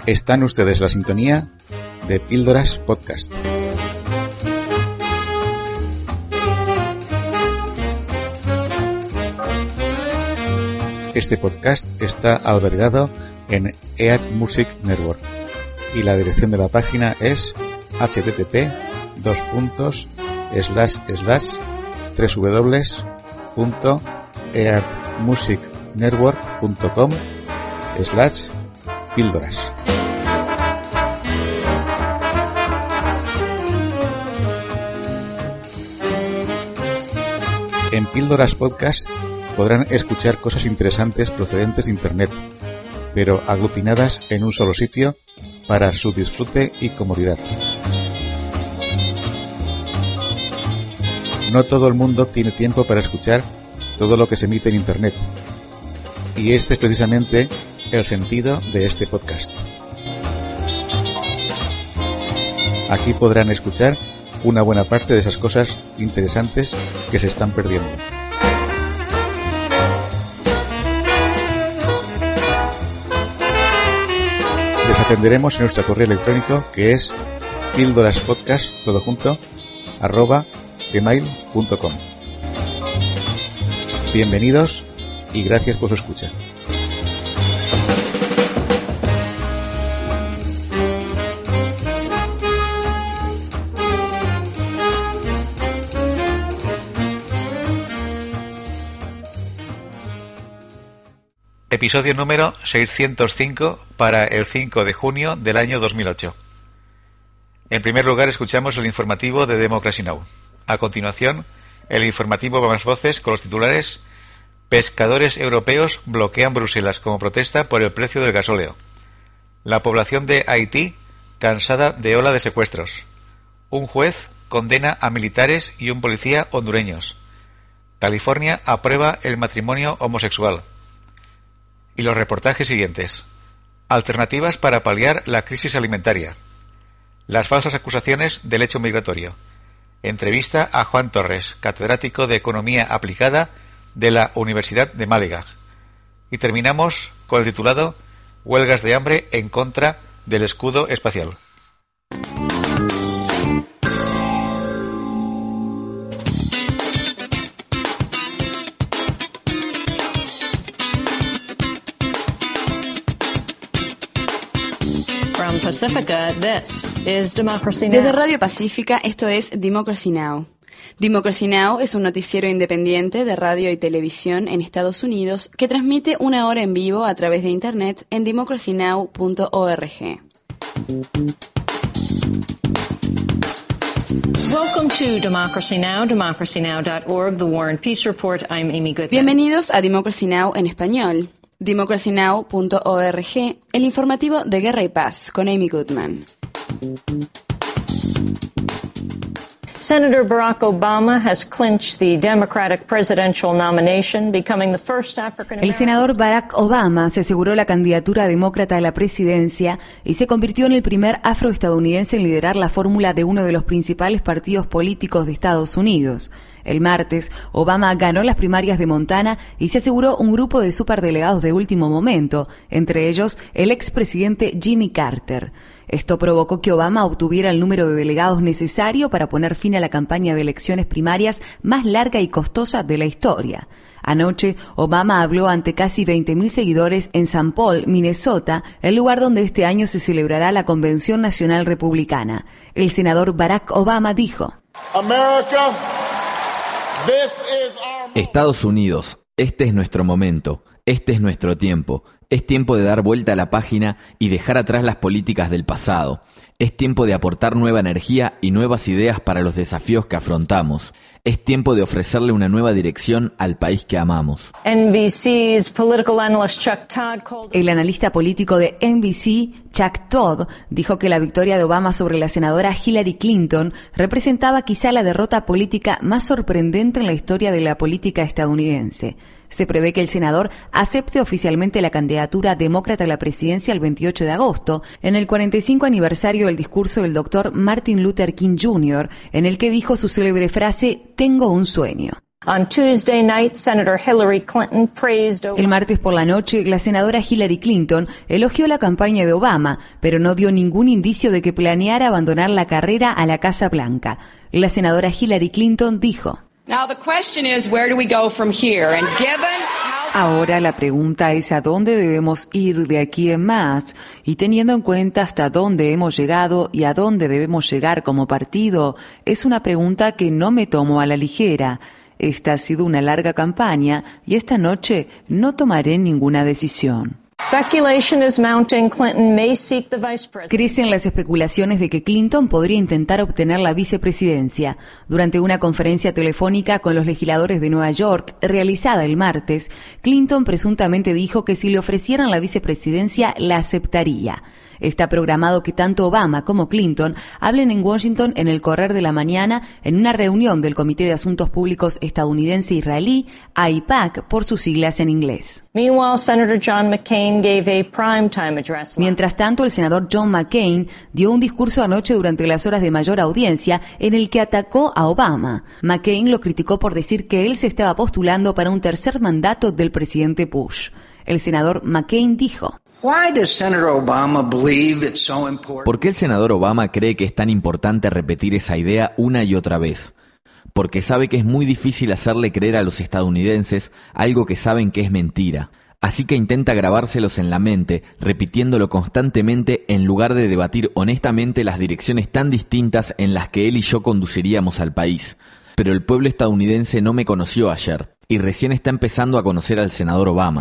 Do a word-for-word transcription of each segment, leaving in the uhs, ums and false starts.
Están ustedes en la sintonía de Píldoras Podcast. Este podcast está albergado en E A D Music Network y la dirección de la página es http dos puntos slash slash www.eadmusicnetwork.com slash píldoras. En Píldoras Podcast podrán escuchar cosas interesantes procedentes de Internet, pero aglutinadas en un solo sitio para su disfrute y comodidad. No todo el mundo tiene tiempo para escuchar todo lo que se emite en Internet, y este es precisamente el sentido de este podcast. Aquí podrán escuchar una buena parte de esas cosas interesantes que se están perdiendo. Les atenderemos en nuestro correo electrónico, que es píldoraspodcast, todo junto, arroba gmail punto com. Bienvenidos y gracias por su escucha. Episodio número seiscientos cinco para el cinco de junio del año dos mil ocho. En primer lugar, escuchamos el informativo de Democracy Now! A continuación, el informativo a más voces con los titulares: pescadores europeos bloquean Bruselas como protesta por el precio del gasóleo. La población de Haití cansada de ola de secuestros. Un juez condena a militares y un policía hondureños. California aprueba el matrimonio homosexual. Y los reportajes siguientes: alternativas para paliar la crisis alimentaria. Las falsas acusaciones del hecho migratorio. Entrevista a Juan Torres, catedrático de Economía Aplicada de la Universidad de Málaga. Y terminamos con el titulado: huelgas de hambre en contra del escudo espacial. Pacifica, this is Democracy Now! Desde Radio Pacífica, esto es Democracy Now! Democracy Now! Es un noticiero independiente de radio y televisión en Estados Unidos que transmite una hora en vivo a través de Internet en democracy now punto org. Welcome to Democracy Now!, democracy now dot org, The War and Peace Report. I'm Amy Goodman. Bienvenidos a Democracy Now! En español. democracy now punto org, el informativo de Guerra y Paz, con Amy Goodman. Senator Barack Obama has clinched the Democratic presidential nomination, becoming the first African American. El senador Barack Obama se aseguró la candidatura demócrata a la presidencia y se convirtió en el primer afroestadounidense en liderar la fórmula de uno de los principales partidos políticos de Estados Unidos. El martes, Obama ganó las primarias de Montana y se aseguró un grupo de superdelegados de último momento, entre ellos el expresidente Jimmy Carter. Esto provocó que Obama obtuviera el número de delegados necesario para poner fin a la campaña de elecciones primarias más larga y costosa de la historia. Anoche, Obama habló ante casi veinte mil seguidores en Saint Paul, Minnesota, el lugar donde este año se celebrará la Convención Nacional Republicana. El senador Barack Obama dijo: America, Estados Unidos, este es nuestro momento, este es nuestro tiempo. Es tiempo de dar vuelta a la página y dejar atrás las políticas del pasado. Es tiempo de aportar nueva energía y nuevas ideas para los desafíos que afrontamos. Es tiempo de ofrecerle una nueva dirección al país que amamos. N B C's political analyst Chuck Todd called... El analista político de N B C, Chuck Todd, dijo que la victoria de Obama sobre la senadora Hillary Clinton representaba quizá la derrota política más sorprendente en la historia de la política estadounidense. Se prevé que el senador acepte oficialmente la candidatura demócrata a la presidencia el veintiocho de agosto, en el cuarenta y cinco aniversario del discurso del doctor Martin Luther King junior, en el que dijo su célebre frase: «Tengo un sueño». On Tuesday night, Senator Hillary Clinton praised Obama. El martes por la noche, la senadora Hillary Clinton elogió la campaña de Obama, pero no dio ningún indicio de que planeara abandonar la carrera a la Casa Blanca. La senadora Hillary Clinton dijo: Now the question is, where do we go from here? And given Ahora la pregunta es a dónde debemos ir de aquí en más, y teniendo en cuenta hasta dónde hemos llegado y a dónde debemos llegar como partido, es una pregunta que no me tomo a la ligera. Esta ha sido una larga campaña y esta noche no tomaré ninguna decisión. Speculation is mounting. Clinton may seek the vice president. Crecen las especulaciones de que Clinton podría intentar obtener la vicepresidencia. Durante una conferencia telefónica con los legisladores de Nueva York, realizada el martes, Clinton presuntamente dijo que si le ofrecieran la vicepresidencia, la aceptaría. Está programado que tanto Obama como Clinton hablen en Washington en el correr de la mañana en una reunión del Comité de Asuntos Públicos estadounidense-israelí, A I P A C por sus siglas en inglés. Meanwhile, Senator John McCain gave a primetime address. Mientras tanto, el senador John McCain dio un discurso anoche durante las horas de mayor audiencia en el que atacó a Obama. McCain lo criticó por decir que él se estaba postulando para un tercer mandato del presidente Bush. El senador McCain dijo: ¿Por qué el senador Obama cree que es tan importante repetir esa idea una y otra vez? Porque sabe que es muy difícil hacerle creer a los estadounidenses algo que saben que es mentira. Así que intenta grabárselos en la mente, repitiéndolo constantemente en lugar de debatir honestamente las direcciones tan distintas en las que él y yo conduciríamos al país. Pero el pueblo estadounidense no me conoció ayer, y recién está empezando a conocer al senador Obama.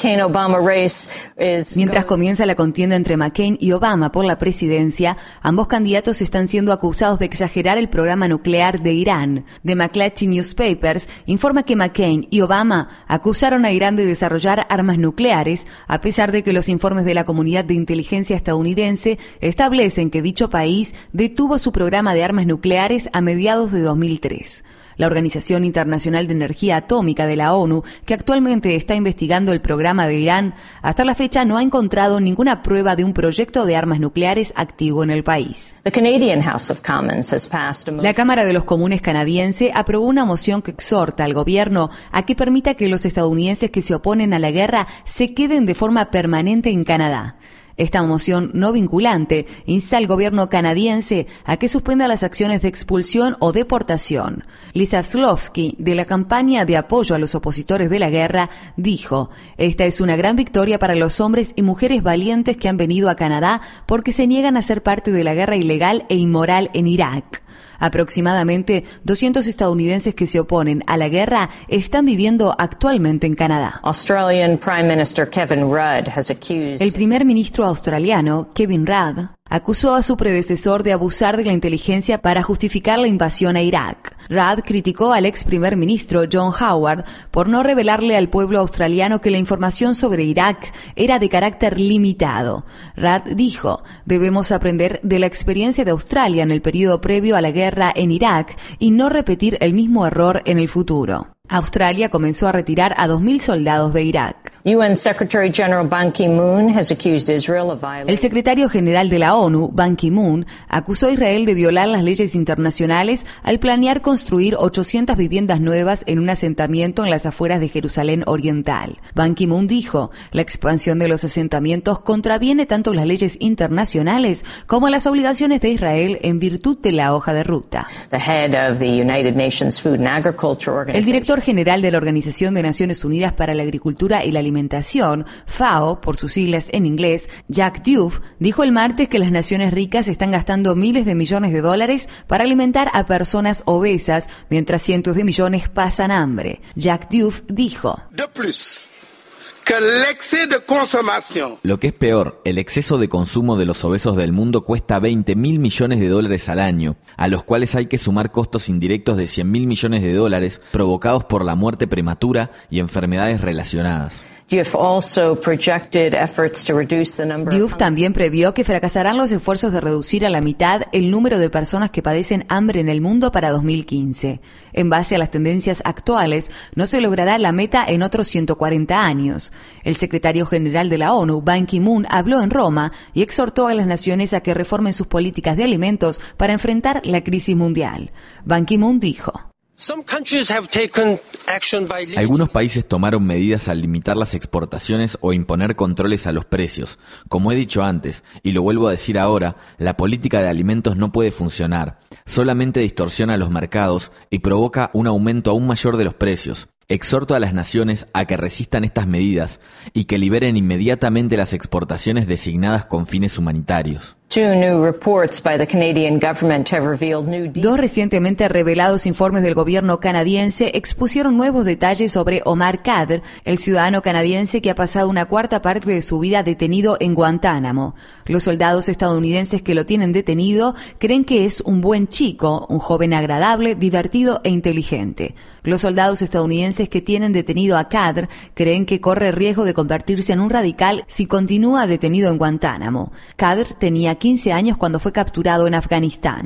Mientras comienza la contienda entre McCain y Obama por la presidencia, ambos candidatos están siendo acusados de exagerar el programa nuclear de Irán. The McClatchy Newspapers informa que McCain y Obama acusaron a Irán de desarrollar armas nucleares, a pesar de que los informes de la comunidad de inteligencia estadounidense establecen que dicho país detuvo su programa de armas nucleares a mediados de dos mil tres. La Organización Internacional de Energía Atómica de la ONU, que actualmente está investigando el programa de Irán, hasta la fecha no ha encontrado ninguna prueba de un proyecto de armas nucleares activo en el país. La Cámara de los Comunes canadiense aprobó una moción que exhorta al gobierno a que permita que los estadounidenses que se oponen a la guerra se queden de forma permanente en Canadá. Esta moción no vinculante insta al gobierno canadiense a que suspenda las acciones de expulsión o deportación. Lisa Slofsky, de la campaña de apoyo a los opositores de la guerra, dijo: "Esta es una gran victoria para los hombres y mujeres valientes que han venido a Canadá porque se niegan a ser parte de la guerra ilegal e inmoral en Irak". Aproximadamente doscientos estadounidenses que se oponen a la guerra están viviendo actualmente en Canadá. Australian Prime Minister Kevin Rudd has accused El primer ministro australiano, Kevin Rudd, acusó a su predecesor de abusar de la inteligencia para justificar la invasión a Irak. Rudd criticó al ex primer ministro John Howard por no revelarle al pueblo australiano que la información sobre Irak era de carácter limitado. Rudd dijo: "Debemos aprender de la experiencia de Australia en el periodo previo a la guerra en Irak y no repetir el mismo error en el futuro". Australia comenzó a retirar a dos mil soldados de Irak. U N Secretary General Ban Ki-moon has accused Israel of violating. El secretario general de la ONU, Ban Ki-moon, acusó a Israel de violar las leyes internacionales al planear construir ochocientas viviendas nuevas en un asentamiento en las afueras de Jerusalén Oriental. Ban Ki-moon dijo: "La expansión de los asentamientos contraviene tanto las leyes internacionales como las obligaciones de Israel en virtud de la hoja de ruta". The head of the United Nations Food and Agriculture Organization. El director general de la Organización de Naciones Unidas para la Agricultura y la Alimentación, FAO, por sus siglas en inglés, Jack Duff, dijo el martes que las naciones ricas están gastando miles de millones de dólares para alimentar a personas obesas, mientras cientos de millones pasan hambre. Jack Duff dijo: De plus, que el exceso de consumación. Lo que es peor, el exceso de consumo de los obesos del mundo cuesta veinte mil millones de dólares al año, a los cuales hay que sumar costos indirectos de cien mil millones de dólares provocados por la muerte prematura y enfermedades relacionadas. Diouf also projected efforts to reduce the number Diouf también previó que fracasarán los esfuerzos de reducir a la mitad el número de personas que padecen hambre en el mundo para dos mil quince. En base a las tendencias actuales, no se logrará la meta en otros ciento cuarenta años. El secretario general de la ONU, Ban Ki-moon, habló en Roma y exhortó a las naciones a que reformen sus políticas de alimentos para enfrentar la crisis mundial. Ban Ki-moon dijo: Algunos países tomaron medidas al limitar las exportaciones o imponer controles a los precios. Como he dicho antes, y lo vuelvo a decir ahora, la política de alimentos no puede funcionar. Solamente distorsiona los mercados y provoca un aumento aún mayor de los precios. Exhorto a las naciones a que resistan estas medidas y que liberen inmediatamente las exportaciones designadas con fines humanitarios. Dos recientemente revelados informes del gobierno canadiense expusieron nuevos detalles sobre Omar Khadr, el ciudadano canadiense que ha pasado una cuarta parte de su vida detenido en Guantánamo. Los soldados estadounidenses que lo tienen detenido creen que es un buen chico, un joven agradable, divertido e inteligente. Los soldados estadounidenses que tienen detenido a Khadr creen que corre riesgo de convertirse en un radical si continúa detenido en Guantánamo. Khadr tenía quince años cuando fue capturado en Afganistán.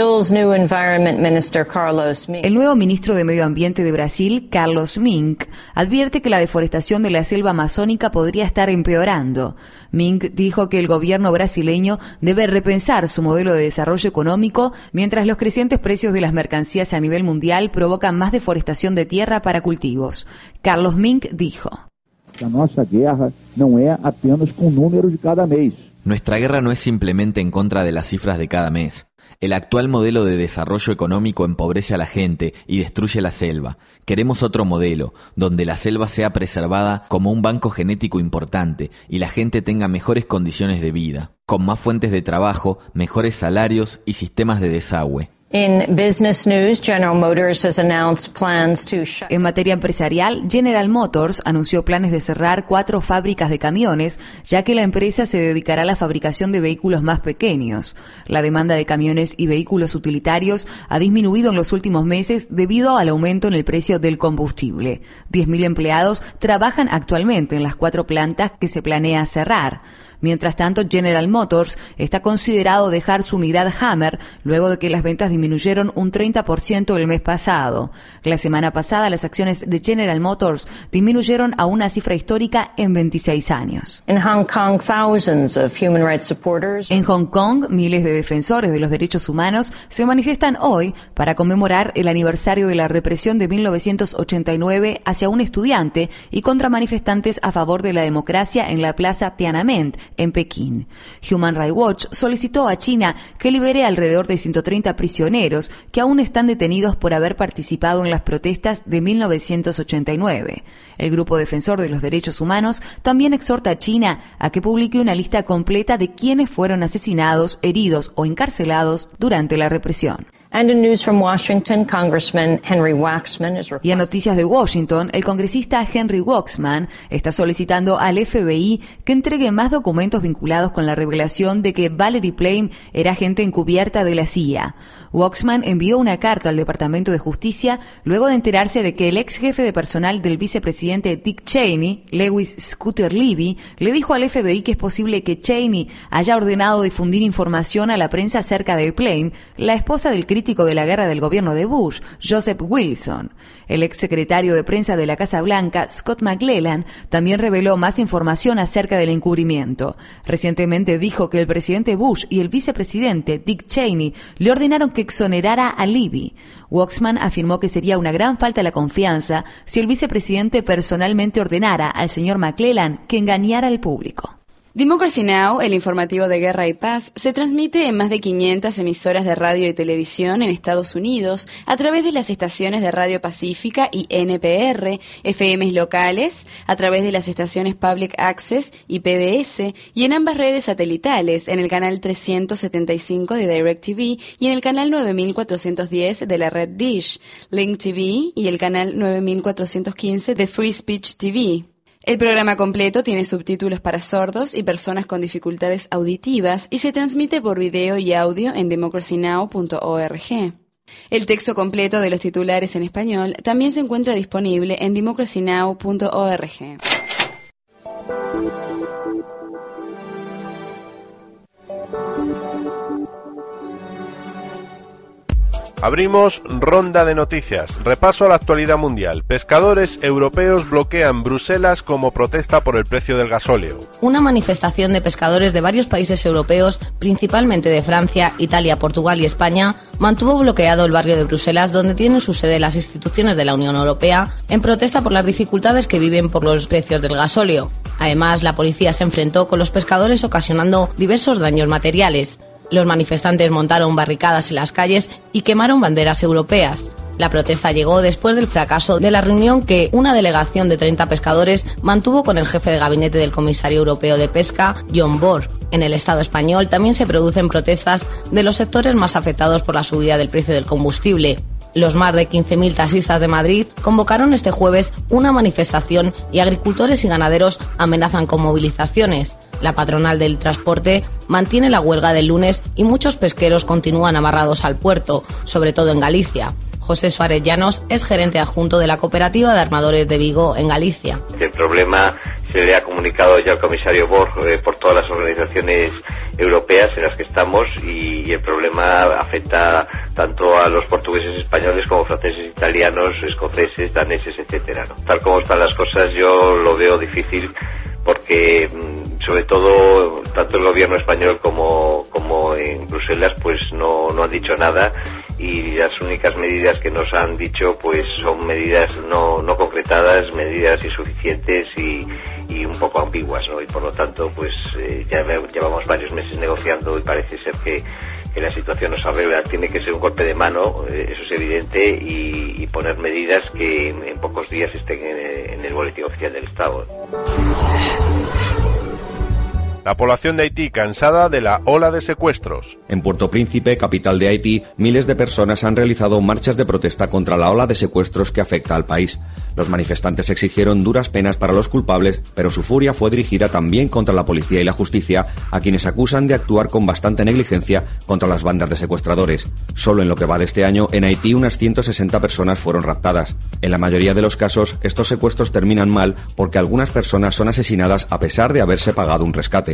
El nuevo ministro de Medio Ambiente de Brasil, Carlos Mink, advierte que la deforestación de la selva amazónica podría estar empeorando. Mink dijo que el gobierno brasileño debe repensar su modelo de desarrollo económico mientras los crecientes precios de las mercancías a nivel mundial provocan más deforestación de tierra para cultivos. Carlos Mink dijo: Nuestra guerra no es apenas con números de cada mes. Nuestra guerra no es simplemente en contra de las cifras de cada mes. El actual modelo de desarrollo económico empobrece a la gente y destruye la selva. Queremos otro modelo, donde la selva sea preservada como un banco genético importante y la gente tenga mejores condiciones de vida, con más fuentes de trabajo, mejores salarios y sistemas de desagüe. In business news, General Motors has announced plans to shut... En materia empresarial, General Motors anunció planes de cerrar cuatro fábricas de camiones, ya que la empresa se dedicará a la fabricación de vehículos más pequeños. La demanda de camiones y vehículos utilitarios ha disminuido en los últimos meses debido al aumento en el precio del combustible. diez mil empleados trabajan actualmente en las cuatro plantas que se planea cerrar. Mientras tanto, General Motors está considerado dejar su unidad Hammer luego de que las ventas disminuyeron un treinta por ciento el mes pasado. La semana pasada, las acciones de General Motors disminuyeron a una cifra histórica en veintiséis años. In Hong Kong, thousands of human rights supporters... En Hong Kong, miles de defensores de los derechos humanos se manifiestan hoy para conmemorar el aniversario de la represión de mil novecientos ochenta y nueve hacia un estudiante y contra manifestantes a favor de la democracia en la plaza Tiananmen, en Pekín. Human Rights Watch solicitó a China que libere alrededor de ciento treinta prisioneros que aún están detenidos por haber participado en las protestas de mil novecientos ochenta y nueve. El grupo defensor de los derechos humanos también exhorta a China a que publique una lista completa de quienes fueron asesinados, heridos o encarcelados durante la represión. And in news from Washington, Congressman Henry Waxman is Y en noticias de Washington, el congresista Henry Waxman está solicitando al F B I que entregue más documentos vinculados con la revelación de que Valerie Plame era agente encubierta de la C I A. Waxman envió una carta al Departamento de Justicia luego de enterarse de que el ex jefe de personal del vicepresidente Dick Cheney, Lewis Scooter Libby, le dijo al F B I que es posible que Cheney haya ordenado difundir información a la prensa acerca de Plame, la esposa del crítico de la guerra del gobierno de Bush, Joseph Wilson. El ex secretario de prensa de la Casa Blanca, Scott McClellan, también reveló más información acerca del encubrimiento. Recientemente dijo que el presidente Bush y el vicepresidente Dick Cheney le ordenaron que exonerara a Libby. Waxman afirmó que sería una gran falta de confianza si el vicepresidente personalmente ordenara al señor McClellan que engañara al público. Democracy Now!, el informativo de guerra y paz, se transmite en más de quinientas emisoras de radio y televisión en Estados Unidos a través de las estaciones de Radio Pacífica y N P R, F Ms locales, a través de las estaciones Public Access y P B S, y en ambas redes satelitales, en el canal trescientos setenta y cinco de DirecTV y en el canal nueve mil cuatrocientos diez de la red Dish, Link T V y el canal nueve mil cuatrocientos quince de Free Speech T V. El programa completo tiene subtítulos para sordos y personas con dificultades auditivas y se transmite por video y audio en democracy now punto org. El texto completo de los titulares en español también se encuentra disponible en democracy now punto org. Abrimos ronda de noticias. Repaso a la actualidad mundial. Pescadores europeos bloquean Bruselas como protesta por el precio del gasóleo. Una manifestación de pescadores de varios países europeos, principalmente de Francia, Italia, Portugal y España, mantuvo bloqueado el barrio de Bruselas, donde tienen su sede las instituciones de la Unión Europea, en protesta por las dificultades que viven por los precios del gasóleo. Además, la policía se enfrentó con los pescadores ocasionando diversos daños materiales. Los manifestantes montaron barricadas en las calles y quemaron banderas europeas. La protesta llegó después del fracaso de la reunión que una delegación de treinta pescadores mantuvo con el jefe de gabinete del comisario europeo de pesca, John Borg. En el Estado español también se producen protestas de los sectores más afectados por la subida del precio del combustible. Los más de quince mil taxistas de Madrid convocaron este jueves una manifestación y agricultores y ganaderos amenazan con movilizaciones. La patronal del transporte mantiene la huelga del lunes y muchos pesqueros continúan amarrados al puerto, sobre todo en Galicia. José Suárez Llanos es gerente adjunto de la Cooperativa de Armadores de Vigo en Galicia. El problema se le ha comunicado ya al comisario Borg eh, por todas las organizaciones europeas en las que estamos y, y el problema afecta tanto a los portugueses, españoles como franceses, italianos, escoceses, daneses, etcétera, ¿no? Tal como están las cosas yo lo veo difícil porque sobre todo tanto el gobierno español como, como en Bruselas pues no, no han dicho nada y las únicas medidas que nos han dicho pues son medidas no, no concretadas, medidas insuficientes y, y un poco ambiguas, ¿no? Y por lo tanto pues eh, ya llevamos varios meses negociando y parece ser que, que la situación nos arregla. Tiene que ser un golpe de mano, eh, eso es evidente, y, y poner medidas que en, en pocos días estén en, en el boletín oficial del Estado. La población de Haití cansada de la ola de secuestros. En Puerto Príncipe, capital de Haití, miles de personas han realizado marchas de protesta contra la ola de secuestros que afecta al país. Los manifestantes exigieron duras penas para los culpables, pero su furia fue dirigida también contra la policía y la justicia, a quienes acusan de actuar con bastante negligencia contra las bandas de secuestradores. Solo en lo que va de este año, en Haití unas ciento sesenta personas fueron raptadas. En la mayoría de los casos, estos secuestros terminan mal porque algunas personas son asesinadas a pesar de haberse pagado un rescate.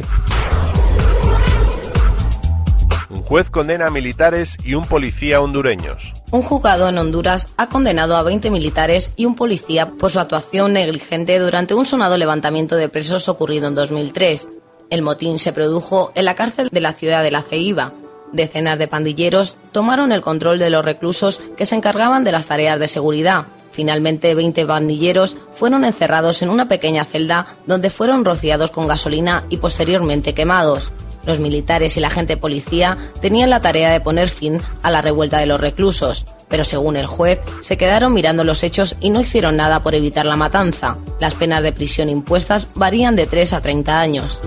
Un juez condena a militares y un policía hondureños. Un juzgado en Honduras ha condenado a veinte militares y un policía por su actuación negligente durante un sonado levantamiento de presos ocurrido en dos mil tres. El motín se produjo en la cárcel de la ciudad de La Ceiba. Decenas de pandilleros tomaron el control de los reclusos que se encargaban de las tareas de seguridad. Finalmente, veinte pandilleros fueron encerrados en una pequeña celda donde fueron rociados con gasolina y posteriormente quemados. Los militares y la agente policía tenían la tarea de poner fin a la revuelta de los reclusos, pero según el juez, se quedaron mirando los hechos y no hicieron nada por evitar la matanza. Las penas de prisión impuestas varían de tres a treinta años.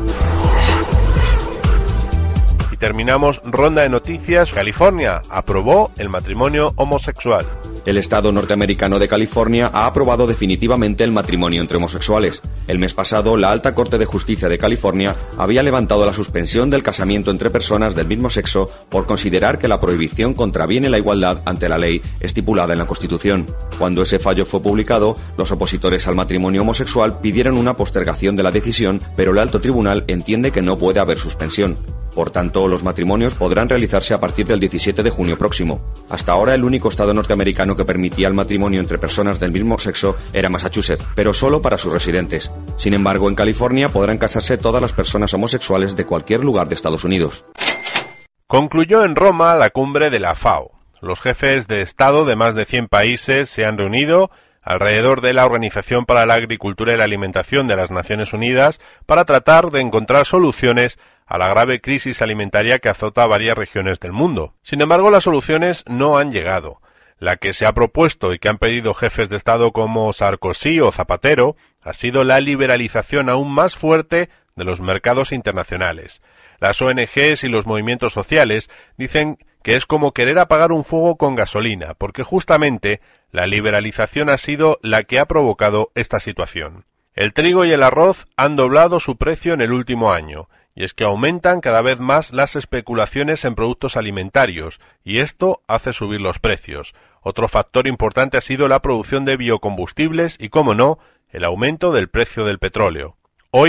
Terminamos ronda de noticias. California aprobó el matrimonio homosexual. El estado norteamericano de California ha aprobado definitivamente el matrimonio entre homosexuales. El mes pasado, la Alta Corte de Justicia de California había levantado la suspensión del casamiento entre personas del mismo sexo por considerar que la prohibición contraviene la igualdad ante la ley estipulada en la Constitución. Cuando ese fallo fue publicado, los opositores al matrimonio homosexual pidieron una postergación de la decisión, pero el alto tribunal entiende que no puede haber suspensión. Por tanto, los matrimonios podrán realizarse a partir del diecisiete de junio próximo. Hasta ahora, el único estado norteamericano que permitía el matrimonio entre personas del mismo sexo era Massachusetts, pero solo para sus residentes. Sin embargo, en California podrán casarse todas las personas homosexuales de cualquier lugar de Estados Unidos. Concluyó en Roma la cumbre de la FAO. Los jefes de Estado de más de cien países se han reunido alrededor de la Organización para la Agricultura y la Alimentación de las Naciones Unidas para tratar de encontrar soluciones a la grave crisis alimentaria que azota a varias regiones del mundo. Sin embargo, las soluciones no han llegado. La que se ha propuesto y que han pedido jefes de Estado como Sarkozy o Zapatero ha sido la liberalización aún más fuerte de los mercados internacionales. Las O N Ges y los movimientos sociales dicen que es como querer apagar un fuego con gasolina, porque justamente la liberalización ha sido la que ha provocado esta situación. El trigo y el arroz han doblado su precio en el último año, y es que aumentan cada vez más las especulaciones en productos alimentarios, y esto hace subir los precios. Otro factor importante ha sido la producción de biocombustibles y, cómo no, el aumento del precio del petróleo. Hoy,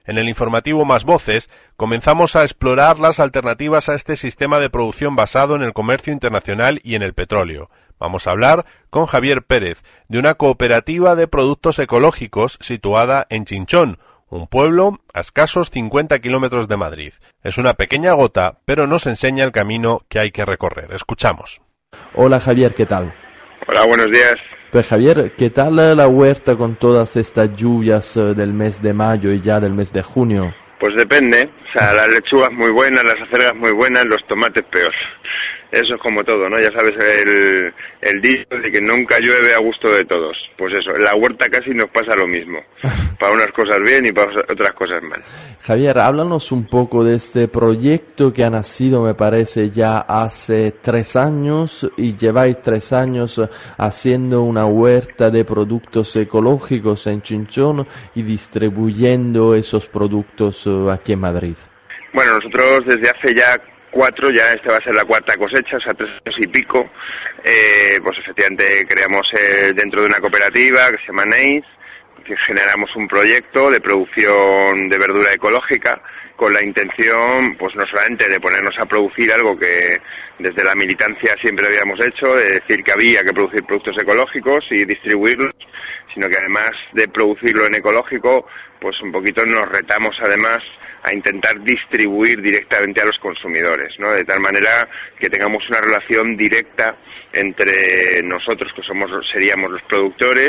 En el informativo Más Voces comenzamos a explorar las alternativas a este sistema de producción basado en el comercio internacional y en el petróleo. Vamos a hablar con Javier Pérez, de una cooperativa de productos ecológicos situada en Chinchón, un pueblo a escasos cincuenta kilómetros de Madrid. Es una pequeña gota, pero nos enseña el camino que hay que recorrer. Escuchamos. Hola Javier, ¿qué tal? Hola, buenos días. Pues Javier, ¿qué tal la huerta con todas estas lluvias del mes de mayo y ya del mes de junio? Pues depende, o sea, las lechugas muy buenas, las acelgas muy buenas, los tomates peor. Eso es como todo, ¿no? Ya sabes el, el dicho de que nunca llueve a gusto de todos. Pues eso, en la huerta casi nos pasa lo mismo. Para unas cosas bien y para otras cosas mal. Javier, háblanos un poco de este proyecto que ha nacido, me parece, ya hace tres años y lleváis tres años haciendo una huerta de productos ecológicos en Chinchón y distribuyendo esos productos aquí en Madrid. Bueno, nosotros desde hace ya cuatro, ya esta va a ser la cuarta cosecha, o sea, tres años y pico, eh, pues efectivamente creamos eh, dentro de una cooperativa que se llama Neis, que generamos un proyecto de producción de verdura ecológica con la intención, pues no solamente de ponernos a producir algo que desde la militancia siempre habíamos hecho, de decir que había que producir productos ecológicos y distribuirlos, sino que además de producirlo en ecológico, pues un poquito nos retamos además a intentar distribuir directamente a los consumidores, ¿no? De tal manera que tengamos una relación directa entre nosotros, que somos seríamos los productores,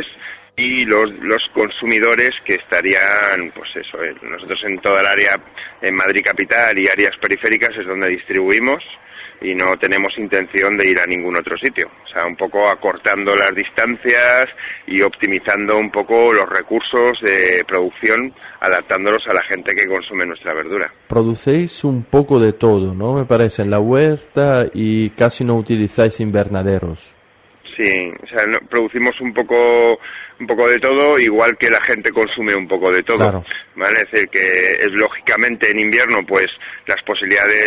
y los los consumidores, que estarían, pues eso, eh, nosotros en toda el área, en Madrid capital y áreas periféricas es donde distribuimos, y no tenemos intención de ir a ningún otro sitio. O sea, un poco acortando las distancias y optimizando un poco los recursos de producción, adaptándolos a la gente que consume nuestra verdura. Producéis un poco de todo, ¿no? Me parece, en la huerta, y casi no utilizáis invernaderos. Sí, o sea, no, producimos un poco un poco de todo, igual que la gente consume un poco de todo, claro. ¿Vale? Es decir, que es lógicamente en invierno, pues las posibilidades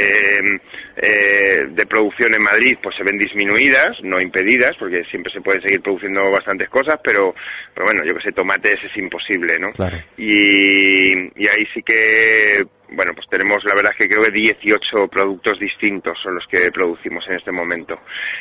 de eh, de producción en Madrid pues se ven disminuidas, no impedidas, porque siempre se pueden seguir produciendo bastantes cosas, pero, pero bueno, yo que sé, tomates es imposible, ¿no? Claro. Y, y ahí sí que, bueno, pues tenemos, la verdad es que creo que dieciocho productos distintos son los que producimos en este momento.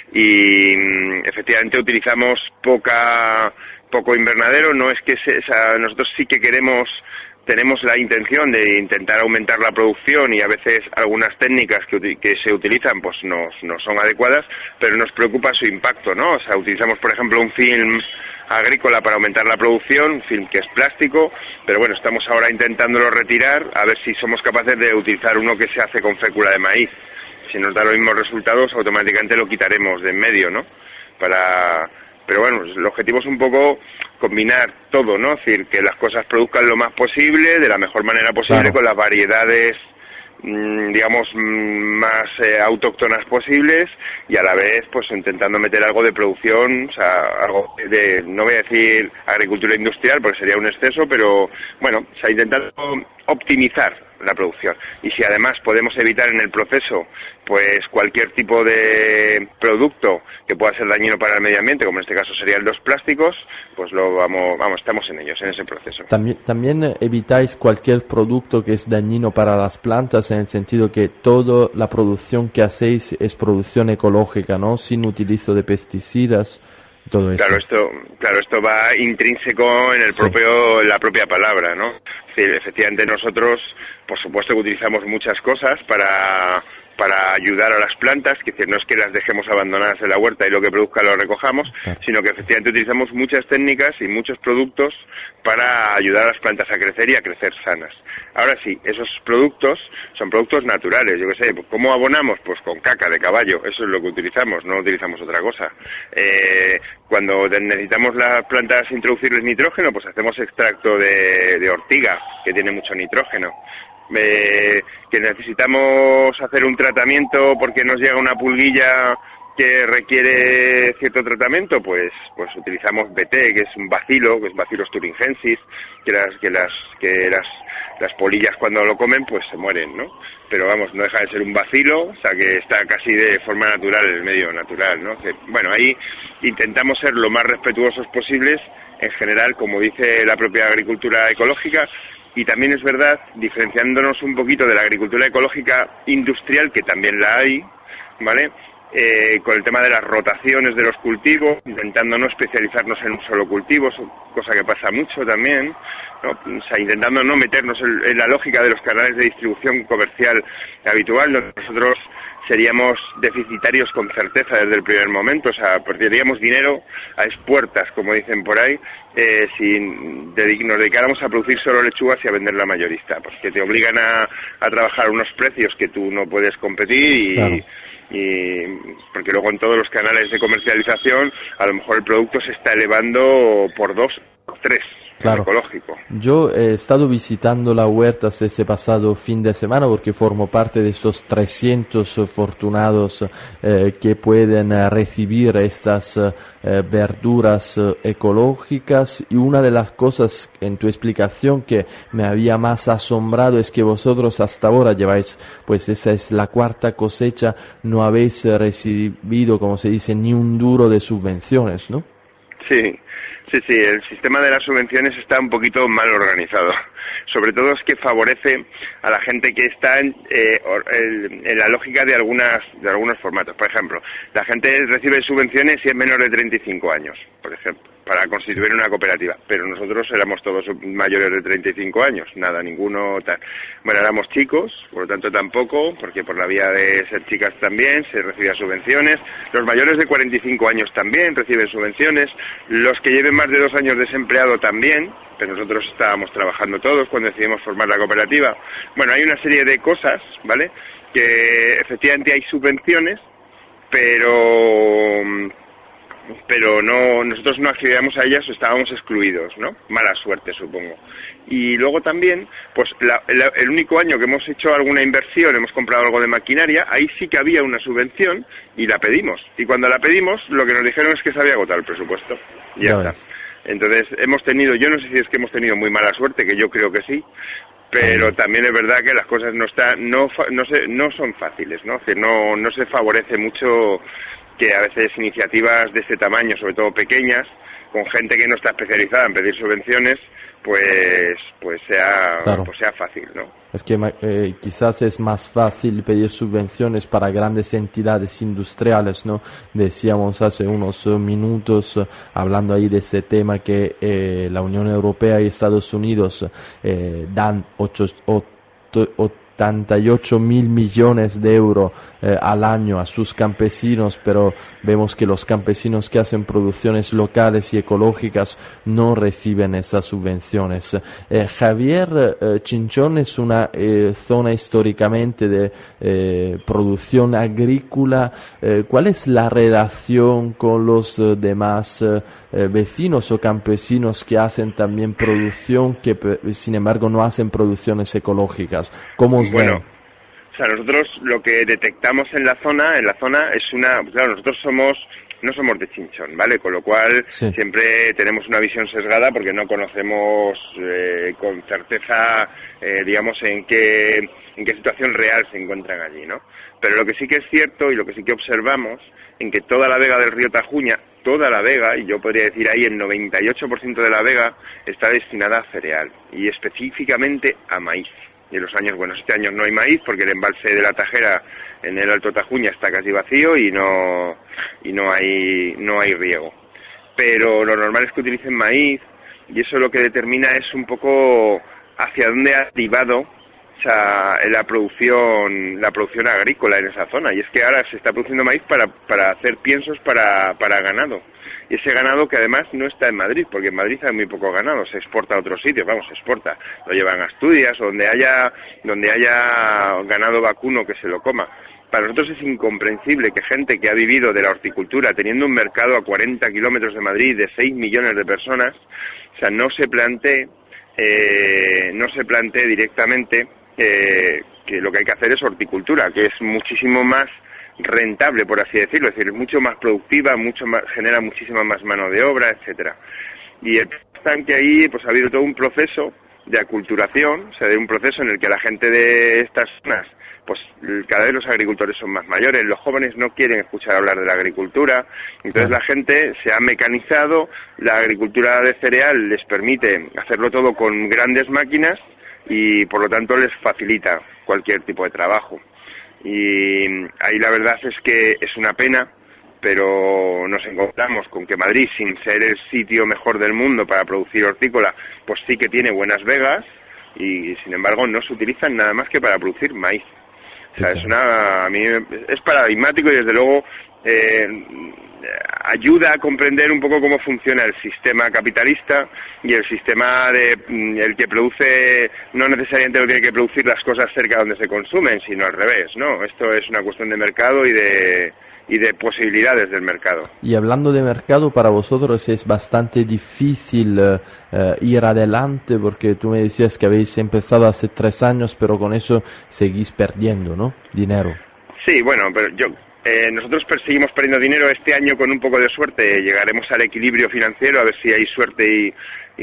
Y efectivamente utilizamos poca poco invernadero, no es que se, o sea, nosotros sí que queremos, tenemos la intención de intentar aumentar la producción, y a veces algunas técnicas que, que se utilizan pues no, no son adecuadas, pero nos preocupa su impacto, ¿no? O sea, utilizamos por ejemplo un film agrícola para aumentar la producción, un film que es plástico, pero bueno, estamos ahora intentándolo retirar, a ver si somos capaces de utilizar uno que se hace con fécula de maíz. Si nos da los mismos resultados, automáticamente lo quitaremos de en medio, ¿no? Para... Pero bueno, el objetivo es un poco combinar todo, ¿no? Es decir, que las cosas produzcan lo más posible, de la mejor manera posible, claro, con las variedades, digamos, más eh, autóctonas posibles, y a la vez pues intentando meter algo de producción, o sea, algo de, no voy a decir agricultura industrial porque sería un exceso, pero bueno, o sea, intentando optimizar la producción. Y si además podemos evitar en el proceso pues cualquier tipo de producto que pueda ser dañino para el medio ambiente, como en este caso serían los plásticos, pues lo vamos, vamos, estamos en ellos, en ese proceso. También, también evitáis cualquier producto que es dañino para las plantas, en el sentido que toda la producción que hacéis es producción ecológica, ¿no? Sin utilizo de pesticidas. Todo eso. Claro, esto, claro, esto va intrínseco en el sí. propio, en la propia palabra, ¿no? Es decir, efectivamente nosotros, por supuesto que utilizamos muchas cosas para para ayudar a las plantas, que no es que las dejemos abandonadas en la huerta y lo que produzca lo recojamos, claro, sino que efectivamente utilizamos muchas técnicas y muchos productos para ayudar a las plantas a crecer y a crecer sanas. Ahora sí, esos productos son productos naturales, yo qué sé, ¿cómo abonamos? Pues con caca de caballo, eso es lo que utilizamos, no utilizamos otra cosa. Eh, cuando necesitamos las plantas introducirles nitrógeno, pues hacemos extracto de, de ortiga, que tiene mucho nitrógeno. Eh, que necesitamos hacer un tratamiento porque nos llega una pulguilla que requiere cierto tratamiento, pues pues utilizamos B T, que es un bacilo, que es Bacillus thuringiensis, que las que las que las las polillas cuando lo comen pues se mueren, ¿no? Pero vamos, no deja de ser un bacilo, o sea que está casi de forma natural, en el medio natural, ¿no? Que, bueno, ahí intentamos ser lo más respetuosos posibles, en general, como dice la propia agricultura ecológica, y también es verdad, diferenciándonos un poquito de la agricultura ecológica industrial, que también la hay, ¿vale?, Eh, con el tema de las rotaciones de los cultivos, intentando no especializarnos en un solo cultivo, cosa que pasa mucho también, ¿no? O sea, intentando no meternos en, en la lógica de los canales de distribución comercial habitual, donde nosotros seríamos deficitarios con certeza desde el primer momento, o sea, perderíamos dinero a expuertas, como dicen por ahí, eh, si dedic- nos dedicáramos a producir solo lechugas y a venderla mayorista, porque te obligan a, a trabajar unos precios que tú no puedes competir y... Claro. Y porque luego en todos los canales de comercialización a lo mejor el producto se está elevando por dos, tres, claro, ecológico. Yo he estado visitando la huerta ese pasado fin de semana porque formo parte de estos trescientos afortunados eh, que pueden eh, recibir estas eh, verduras eh, ecológicas, y una de las cosas en tu explicación que me había más asombrado es que vosotros hasta ahora lleváis, pues esa es la cuarta cosecha, no habéis eh, recibido, como se dice, ni un duro de subvenciones, ¿no? Sí. Sí, sí, el sistema de las subvenciones está un poquito mal organizado. Sobre todo es que favorece a la gente que está en, eh, en la lógica de algunas de algunos formatos. Por ejemplo, la gente recibe subvenciones si es menor de treinta y cinco años, por ejemplo, para constituir una cooperativa. Pero nosotros éramos todos mayores de treinta y cinco años, nada, ninguno tal. Bueno, éramos chicos, por lo tanto tampoco, porque por la vía de ser chicas también se recibían subvenciones. Los mayores de cuarenta y cinco años también reciben subvenciones. Los que lleven más de dos años desempleado también, pero nosotros estábamos trabajando todos cuando decidimos formar la cooperativa. Bueno, hay una serie de cosas, ¿vale?, que efectivamente hay subvenciones, pero pero no, nosotros no accedíamos a ellas o estábamos excluidos, ¿no? Mala suerte, supongo. Y luego también, pues la, la, el único año que hemos hecho alguna inversión, hemos comprado algo de maquinaria, ahí sí que había una subvención y la pedimos. Y cuando la pedimos, lo que nos dijeron es que se había agotado el presupuesto. Y ya, ya está. Entonces hemos tenido, yo no sé si es que hemos tenido muy mala suerte, que yo creo que sí, pero también es verdad que las cosas no están, no, no se, no son fáciles, ¿no? Es decir, no, no se favorece mucho que a veces iniciativas de este tamaño, sobre todo pequeñas, con gente que no está especializada en pedir subvenciones, pues pues sea claro. pues sea fácil, ¿no? Es que eh, quizás es más fácil pedir subvenciones para grandes entidades industriales, ¿no? Decíamos hace unos minutos, hablando ahí de ese tema, que eh, la Unión Europea y Estados Unidos eh, dan ocho, ocho, ochenta y ocho mil millones de euros eh, al año a sus campesinos, pero vemos que los campesinos que hacen producciones locales y ecológicas no reciben esas subvenciones. Eh, Javier, eh, Chinchón es una eh, zona históricamente de eh, producción agrícola. Eh, ¿Cuál es la relación con los eh, demás eh, vecinos o campesinos que hacen también producción, que sin embargo no hacen producciones ecológicas? ¿Cómo os ven? Bueno, o sea, nosotros lo que detectamos en la zona, en la zona es una, claro, nosotros somos, no somos de Chinchón, ¿vale? Con lo cual sí. siempre tenemos una visión sesgada porque no conocemos eh, con certeza, eh, digamos, en qué, en qué situación real se encuentran allí, ¿no? Pero lo que sí que es cierto y lo que sí que observamos, en que toda la vega del río Tajuña, toda la vega, y yo podría decir ahí el noventa y ocho por ciento de la vega, está destinada a cereal y específicamente a maíz. Y en los años, bueno, este año no hay maíz porque el embalse de la Tajera en el Alto Tajuña está casi vacío y no y no hay no hay riego. Pero lo normal es que utilicen maíz y eso lo que determina es un poco hacia dónde ha derivado, o sea, la producción la producción agrícola en esa zona. Y es que ahora se está produciendo maíz para para hacer piensos para para ganado. Y ese ganado que además no está en Madrid, porque en Madrid hay muy poco ganado, se exporta a otros sitios, vamos, se exporta, lo llevan a Asturias, o donde haya, donde haya ganado vacuno que se lo coma. Para nosotros es incomprensible que gente que ha vivido de la horticultura, teniendo un mercado a cuarenta kilómetros de Madrid de seis millones de personas, o sea, no se plantee, eh, no se plantee directamente eh, que lo que hay que hacer es horticultura, que es muchísimo más rentable, por así decirlo, es decir, es mucho más productiva, mucho más, genera muchísima más mano de obra, etcétera. Y el plan que ahí, pues ha habido todo un proceso de aculturación, o sea, de un proceso en el que la gente de estas zonas, pues cada vez los agricultores son más mayores, los jóvenes no quieren escuchar hablar de la agricultura, entonces la gente se ha mecanizado, la agricultura de cereal les permite hacerlo todo con grandes máquinas, y por lo tanto les facilita cualquier tipo de trabajo. Y ahí la verdad es que es una pena, pero nos encontramos con que Madrid, sin ser el sitio mejor del mundo para producir hortícola, pues sí que tiene buenas vegas y sin embargo no se utilizan nada más que para producir maíz. O sea, es una, a mí es paradigmático y desde luego eh, ayuda a comprender un poco cómo funciona el sistema capitalista y el sistema de el que produce, no necesariamente lo tiene que producir las cosas cerca donde se consumen, sino al revés, ¿no? Esto es una cuestión de mercado y de y de posibilidades del mercado. Y hablando de mercado, para vosotros es bastante difícil eh, ir adelante, porque tú me decías que habéis empezado hace tres años, pero con eso seguís perdiendo, ¿no? Dinero. Sí, bueno, pero yo eh, nosotros seguimos perdiendo dinero. Este año, con un poco de suerte, llegaremos al equilibrio financiero, a ver si hay suerte y,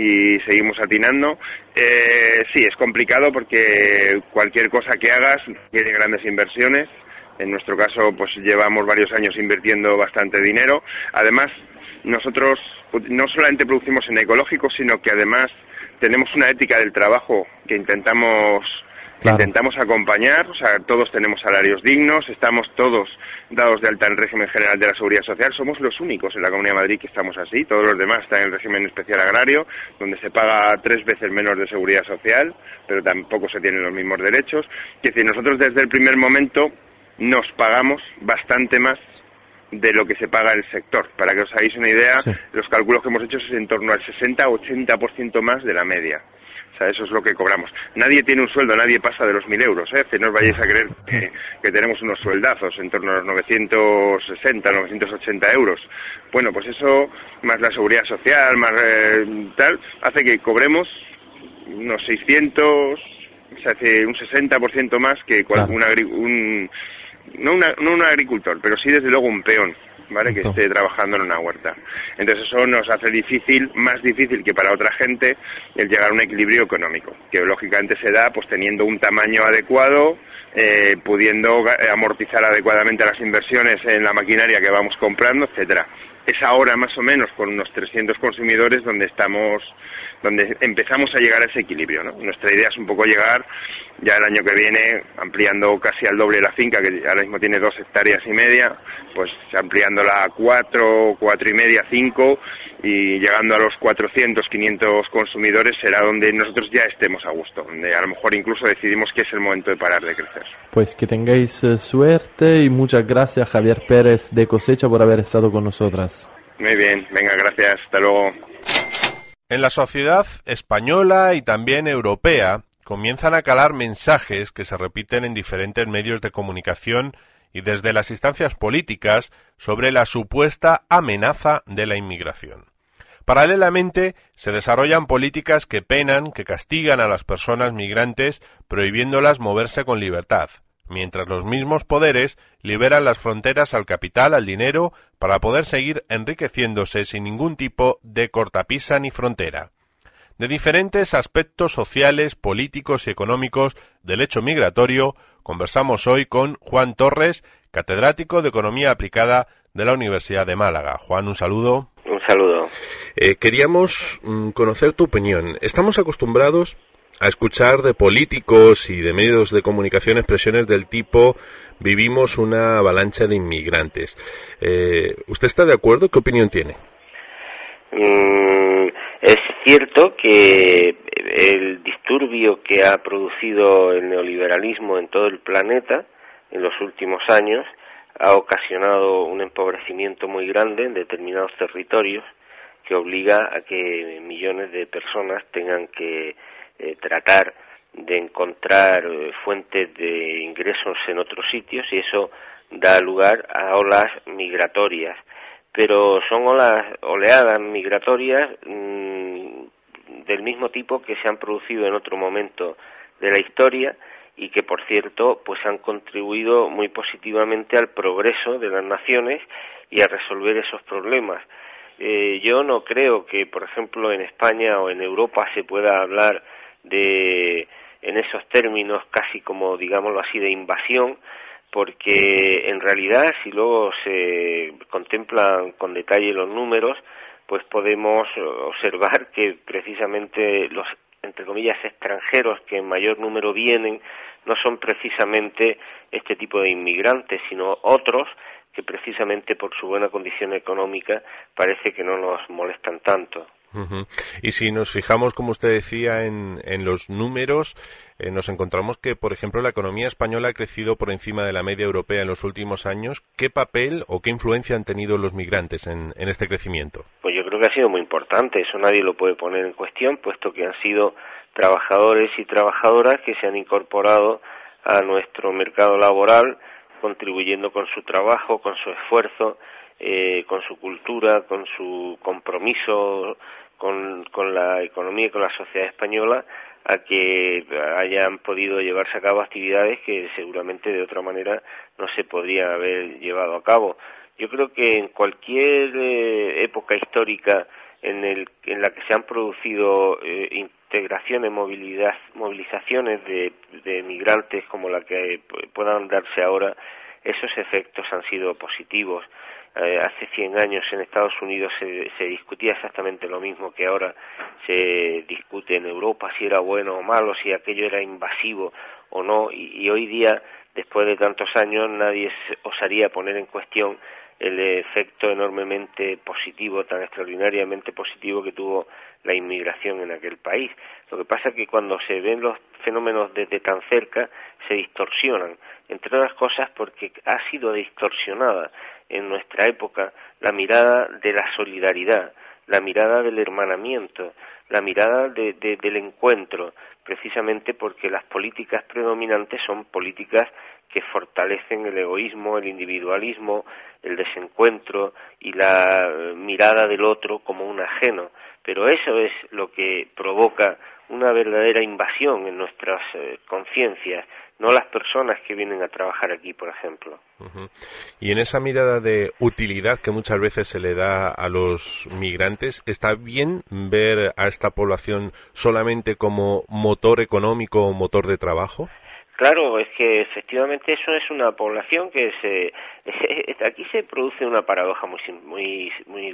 y seguimos atinando. Eh, sí, es complicado porque cualquier cosa que hagas tiene grandes inversiones. En nuestro caso, pues llevamos varios años invirtiendo bastante dinero. Además, nosotros no solamente producimos en ecológico, sino que además tenemos una ética del trabajo que intentamos claro. que intentamos acompañar. O sea, todos tenemos salarios dignos, estamos todos dados de alta en el régimen general de la Seguridad Social. Somos los únicos en la Comunidad de Madrid que estamos así. Todos los demás están en el régimen especial agrario, donde se paga tres veces menos de seguridad social, pero tampoco se tienen los mismos derechos. Es decir, nosotros desde el primer momento nos pagamos bastante más de lo que se paga el sector. Para que os hagáis una idea, sí. Los cálculos que hemos hecho es en torno al sesenta a ochenta por ciento más de la media. O sea, eso es lo que cobramos. Nadie tiene un sueldo, nadie pasa de los mil euros, ¿eh? Que no os vayáis a creer que, que tenemos unos sueldazos en torno a los novecientos sesenta, novecientos ochenta euros. Bueno, pues eso, más la seguridad social, más eh, tal, hace que cobremos unos seiscientos, o sea, hace un sesenta por ciento más que cual, claro. un, un No, una, no un agricultor, pero sí desde luego un peón, ¿vale? Que esté trabajando en una huerta. Entonces eso nos hace difícil, más difícil que para otra gente, el llegar a un equilibrio económico, que lógicamente se da pues teniendo un tamaño adecuado, eh, pudiendo amortizar adecuadamente las inversiones en la maquinaria que vamos comprando, etcétera. Es ahora más o menos con unos trescientos consumidores donde estamos, donde empezamos a llegar a ese equilibrio, ¿no? Nuestra idea es un poco llegar ya el año que viene ampliando casi al doble la finca, que ahora mismo tiene dos hectáreas y media, pues ampliándola a cuatro, cuatro y media, cinco, y llegando a los cuatrocientos, quinientos consumidores será donde nosotros ya estemos a gusto, donde a lo mejor incluso decidimos que es el momento de parar de crecer. Pues que tengáis eh, suerte y muchas gracias, Javier Pérez de Cosecha, por haber estado con nosotras. Muy bien, venga, gracias, hasta luego. En la sociedad española y también europea comienzan a calar mensajes que se repiten en diferentes medios de comunicación y desde las instancias políticas sobre la supuesta amenaza de la inmigración. Paralelamente, se desarrollan políticas que penan, que castigan a las personas migrantes, prohibiéndolas moverse con libertad, mientras los mismos poderes liberan las fronteras al capital, al dinero, para poder seguir enriqueciéndose sin ningún tipo de cortapisa ni frontera. De diferentes aspectos sociales, políticos y económicos del hecho migratorio, conversamos hoy con Juan Torres, catedrático de Economía Aplicada de la Universidad de Málaga. Juan, un saludo. Un saludo. Eh, queríamos mm, conocer tu opinión. Estamos acostumbrados a escuchar de políticos y de medios de comunicación expresiones del tipo vivimos una avalancha de inmigrantes. Eh, ¿Usted está de acuerdo? ¿Qué opinión tiene? Mm, es cierto que el disturbio que ha producido el neoliberalismo en todo el planeta en los últimos años ha ocasionado un empobrecimiento muy grande en determinados territorios que obliga a que millones de personas tengan que eh, tratar de encontrar eh, fuentes de ingresos en otros sitios, y eso da lugar a olas migratorias. Pero son olas, oleadas migratorias mmm, del mismo tipo que se han producido en otro momento de la historia y que, por cierto, pues han contribuido muy positivamente al progreso de las naciones y a resolver esos problemas. Eh, yo no creo que, por ejemplo, en España o en Europa se pueda hablar de, en esos términos casi como, digámoslo así, de invasión, porque en realidad, si luego se contemplan con detalle los números, pues podemos observar que precisamente los entre comillas, extranjeros que en mayor número vienen, no son precisamente este tipo de inmigrantes, sino otros que precisamente por su buena condición económica parece que no nos molestan tanto. Uh-huh. Y si nos fijamos, como usted decía, en, en los números, eh, nos encontramos que, por ejemplo, la economía española ha crecido por encima de la media europea en los últimos años. ¿Qué papel o qué influencia han tenido los migrantes en, en este crecimiento? Pues yo creo que ha sido muy importante, eso nadie lo puede poner en cuestión, puesto que han sido trabajadores y trabajadoras que se han incorporado a nuestro mercado laboral, contribuyendo con su trabajo, con su esfuerzo, eh, con su cultura, con su compromiso con, con la economía y con la sociedad española, a que hayan podido llevarse a cabo actividades que seguramente de otra manera no se podrían haber llevado a cabo. Yo creo que en cualquier eh, época histórica en, el, en la que se han producido eh, integraciones, movilidad, movilizaciones de, de migrantes como la que puedan darse ahora, esos efectos han sido positivos. Eh, hace cien años en Estados Unidos se, se discutía exactamente lo mismo que ahora se discute en Europa, si era bueno o malo, si aquello era invasivo o no, y, y hoy día, después de tantos años, nadie osaría poner en cuestión el efecto enormemente positivo, tan extraordinariamente positivo que tuvo la inmigración en aquel país. Lo que pasa es que cuando se ven los fenómenos desde tan cerca, se distorsionan, entre otras cosas porque ha sido distorsionada en nuestra época la mirada de la solidaridad, la mirada del hermanamiento, la mirada de, de, del encuentro, precisamente porque las políticas predominantes son políticas que fortalecen el egoísmo, el individualismo, el desencuentro y la mirada del otro como un ajeno. Pero eso es lo que provoca una verdadera invasión en nuestras eh, conciencias, no las personas que vienen a trabajar aquí, por ejemplo. Uh-huh. Y en esa mirada de utilidad que muchas veces se le da a los migrantes, ¿está bien ver a esta población solamente como motor económico o motor de trabajo? Claro, es que efectivamente eso es una población que se aquí se produce una paradoja muy muy muy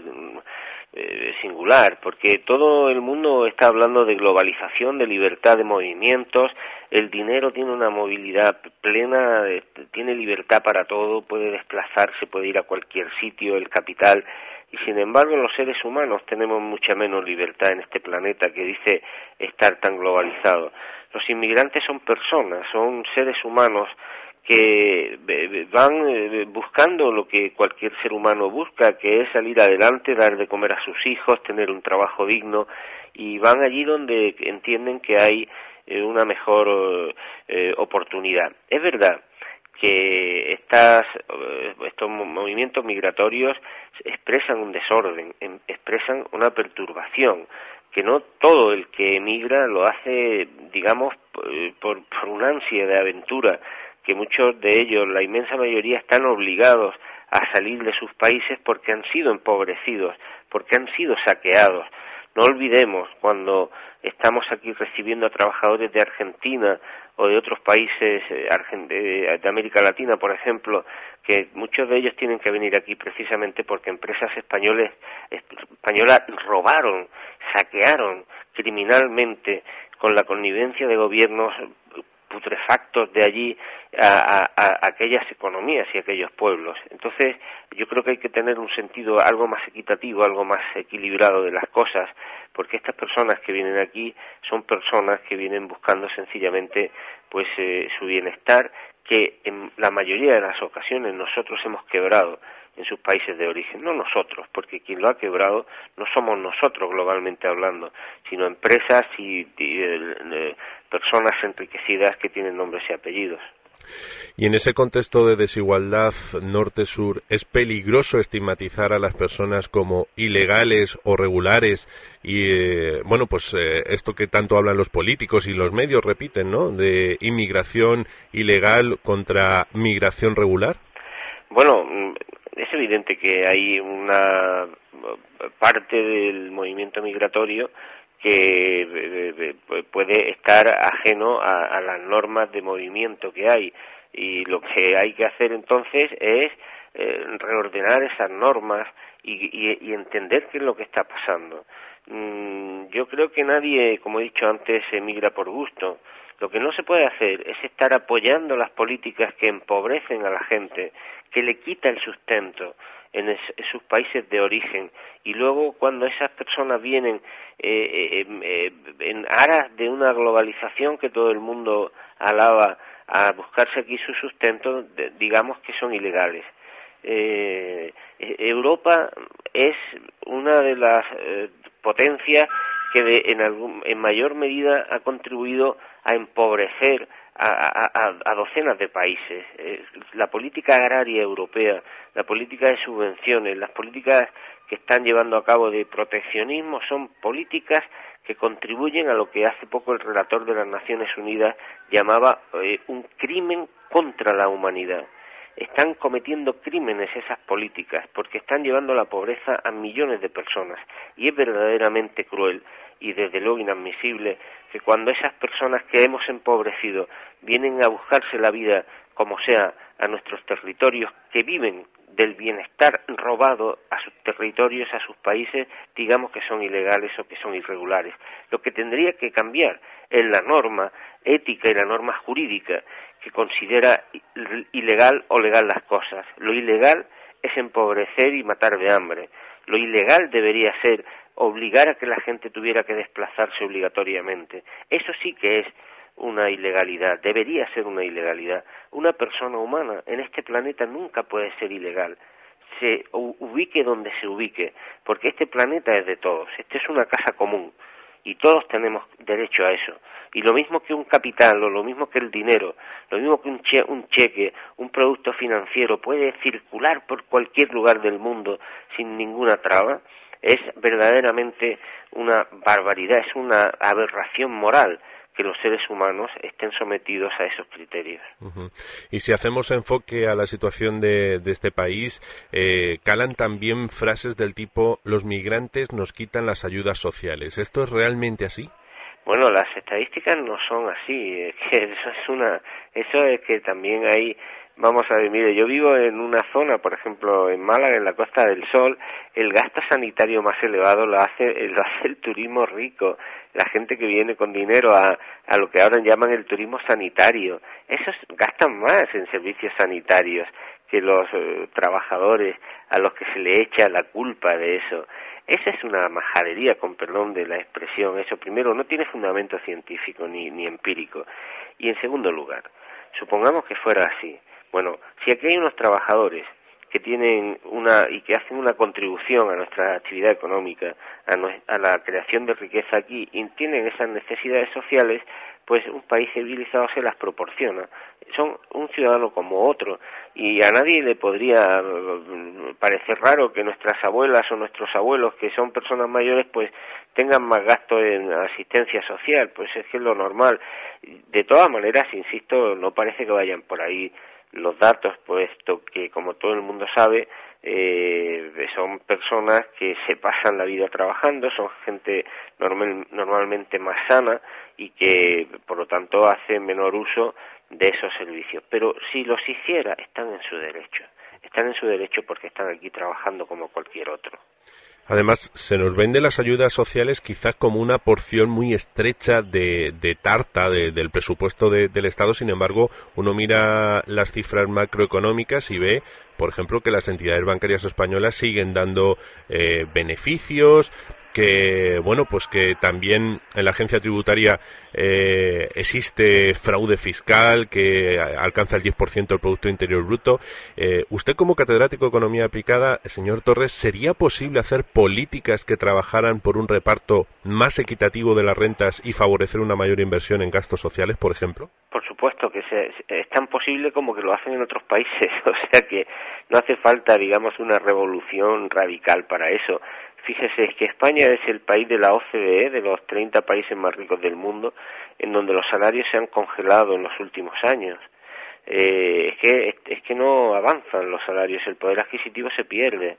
eh, singular, porque todo el mundo está hablando de globalización, de libertad de movimientos, el dinero tiene una movilidad plena, tiene libertad para todo, puede desplazarse, puede ir a cualquier sitio, el capital, y sin embargo los seres humanos tenemos mucha menos libertad en este planeta que dice estar tan globalizado. Los inmigrantes son personas, son seres humanos que van buscando lo que cualquier ser humano busca, que es salir adelante, dar de comer a sus hijos, tener un trabajo digno, y van allí donde entienden que hay una mejor eh, oportunidad. Es verdad que estas, estos movimientos migratorios expresan un desorden, expresan una perturbación, que no todo el que emigra lo hace, digamos, por, por una ansia de aventura, que muchos de ellos, la inmensa mayoría, están obligados a salir de sus países porque han sido empobrecidos, porque han sido saqueados. No olvidemos, cuando estamos aquí recibiendo a trabajadores de Argentina o de otros países de América Latina, por ejemplo, que muchos de ellos tienen que venir aquí precisamente porque empresas españoles, españolas robaron, saquearon criminalmente con la connivencia de gobiernos putrefactos de allí a, a, a aquellas economías y aquellos pueblos. Entonces, yo creo que hay que tener un sentido algo más equitativo, algo más equilibrado de las cosas, porque estas personas que vienen aquí son personas que vienen buscando sencillamente pues eh, su bienestar, que en la mayoría de las ocasiones nosotros hemos quebrado en sus países de origen, no nosotros, porque quien lo ha quebrado no somos nosotros globalmente hablando, sino empresas y, y eh, personas enriquecidas que tienen nombres y apellidos. Y en ese contexto de desigualdad norte-sur, ¿es peligroso estigmatizar a las personas como ilegales o regulares? Y, eh, bueno, pues eh, esto que tanto hablan los políticos y los medios repiten, ¿no?, de inmigración ilegal contra migración regular. Bueno, es evidente que hay una parte del movimiento migratorio que puede estar ajeno a, a las normas de movimiento que hay, y lo que hay que hacer entonces es eh, reordenar esas normas y, y, y entender qué es lo que está pasando. mmm, yo creo que nadie, como he dicho antes, emigra por gusto. Lo que no se puede hacer es estar apoyando las políticas que empobrecen a la gente, que le quita el sustento en, es, en sus países de origen, y luego cuando esas personas vienen eh, eh, eh, en aras de una globalización que todo el mundo alaba, a buscarse aquí su sustento, de, digamos que son ilegales. Eh, Europa es una de las eh, potencias que de, en, algún, en mayor medida ha contribuido a empobrecer a, a, a docenas de países. Eh, la política agraria europea, la política de subvenciones, las políticas que están llevando a cabo de proteccionismo son políticas que contribuyen a lo que hace poco el relator de las Naciones Unidas llamaba eh, un crimen contra la humanidad. Están cometiendo crímenes esas políticas porque están llevando la pobreza a millones de personas, y es verdaderamente cruel y desde luego inadmisible que cuando esas personas que hemos empobrecido vienen a buscarse la vida como sea a nuestros territorios, que viven del bienestar robado a sus territorios, a sus países, digamos que son ilegales o que son irregulares. Lo que tendría que cambiar es la norma ética y la norma jurídica que considera ilegal o legal las cosas. Lo ilegal es empobrecer y matar de hambre. Lo ilegal debería ser obligar a que la gente tuviera que desplazarse obligatoriamente. Eso sí que es una ilegalidad, debería ser una ilegalidad. Una persona humana en este planeta nunca puede ser ilegal, se ubique donde se ubique, porque este planeta es de todos, este es una casa común y todos tenemos derecho a eso. Y lo mismo que un capital, o lo mismo que el dinero, lo mismo que un, che un cheque, un producto financiero puede circular por cualquier lugar del mundo sin ninguna traba, es verdaderamente una barbaridad, es una aberración moral que los seres humanos estén sometidos a esos criterios. Uh-huh. Y si hacemos enfoque a la situación de, de este país, eh, calan también frases del tipo: los migrantes nos quitan las ayudas sociales. ¿Esto es realmente así? Bueno, las estadísticas no son así, es que eso es una, eso es que también hay, vamos a ver, mire, yo vivo en una zona, por ejemplo, en Málaga, en la Costa del Sol, el gasto sanitario más elevado lo hace, lo hace el turismo rico, la gente que viene con dinero a, a lo que ahora llaman el turismo sanitario. Esos gastan más en servicios sanitarios que los eh, trabajadores a los que se le echa la culpa de eso. Esa es una majadería, con perdón de la expresión. Eso, primero, no tiene fundamento científico ni, ni empírico. Y en segundo lugar, supongamos que fuera así. Bueno, si aquí hay unos trabajadores que tienen una y que hacen una contribución a nuestra actividad económica, a, no, a la creación de riqueza aquí, y tienen esas necesidades sociales, pues un país civilizado se las proporciona. Son un ciudadano como otro, y a nadie le podría parecer raro que nuestras abuelas o nuestros abuelos, que son personas mayores, pues tengan más gasto en asistencia social, pues es que es lo normal. De todas maneras, insisto, no parece que vayan por ahí los datos, puesto que, como todo el mundo sabe, eh, son personas que se pasan la vida trabajando, son gente normal, normalmente más sana y que, por lo tanto, hace menor uso de esos servicios. Pero si los hiciera, están en su derecho. Están en su derecho porque están aquí trabajando como cualquier otro. Además, se nos vende las ayudas sociales quizás como una porción muy estrecha de, de tarta de, del presupuesto de, del Estado. Sin embargo, uno mira las cifras macroeconómicas y ve, por ejemplo, que las entidades bancarias españolas siguen dando eh, beneficios, que bueno, pues que también en la agencia tributaria eh, existe fraude fiscal que alcanza el diez por ciento del Producto Interior Bruto. Eh, usted, como catedrático de Economía Aplicada, señor Torres, ¿sería posible hacer políticas que trabajaran por un reparto más equitativo de las rentas y favorecer una mayor inversión en gastos sociales, por ejemplo? Por supuesto que se, es tan posible como que lo hacen en otros países, o sea que no hace falta, digamos, una revolución radical para eso. Fíjese, es que España es el país de la O C D E, de los treinta países más ricos del mundo, en donde los salarios se han congelado en los últimos años. Eh, es que es que no avanzan los salarios, el poder adquisitivo se pierde.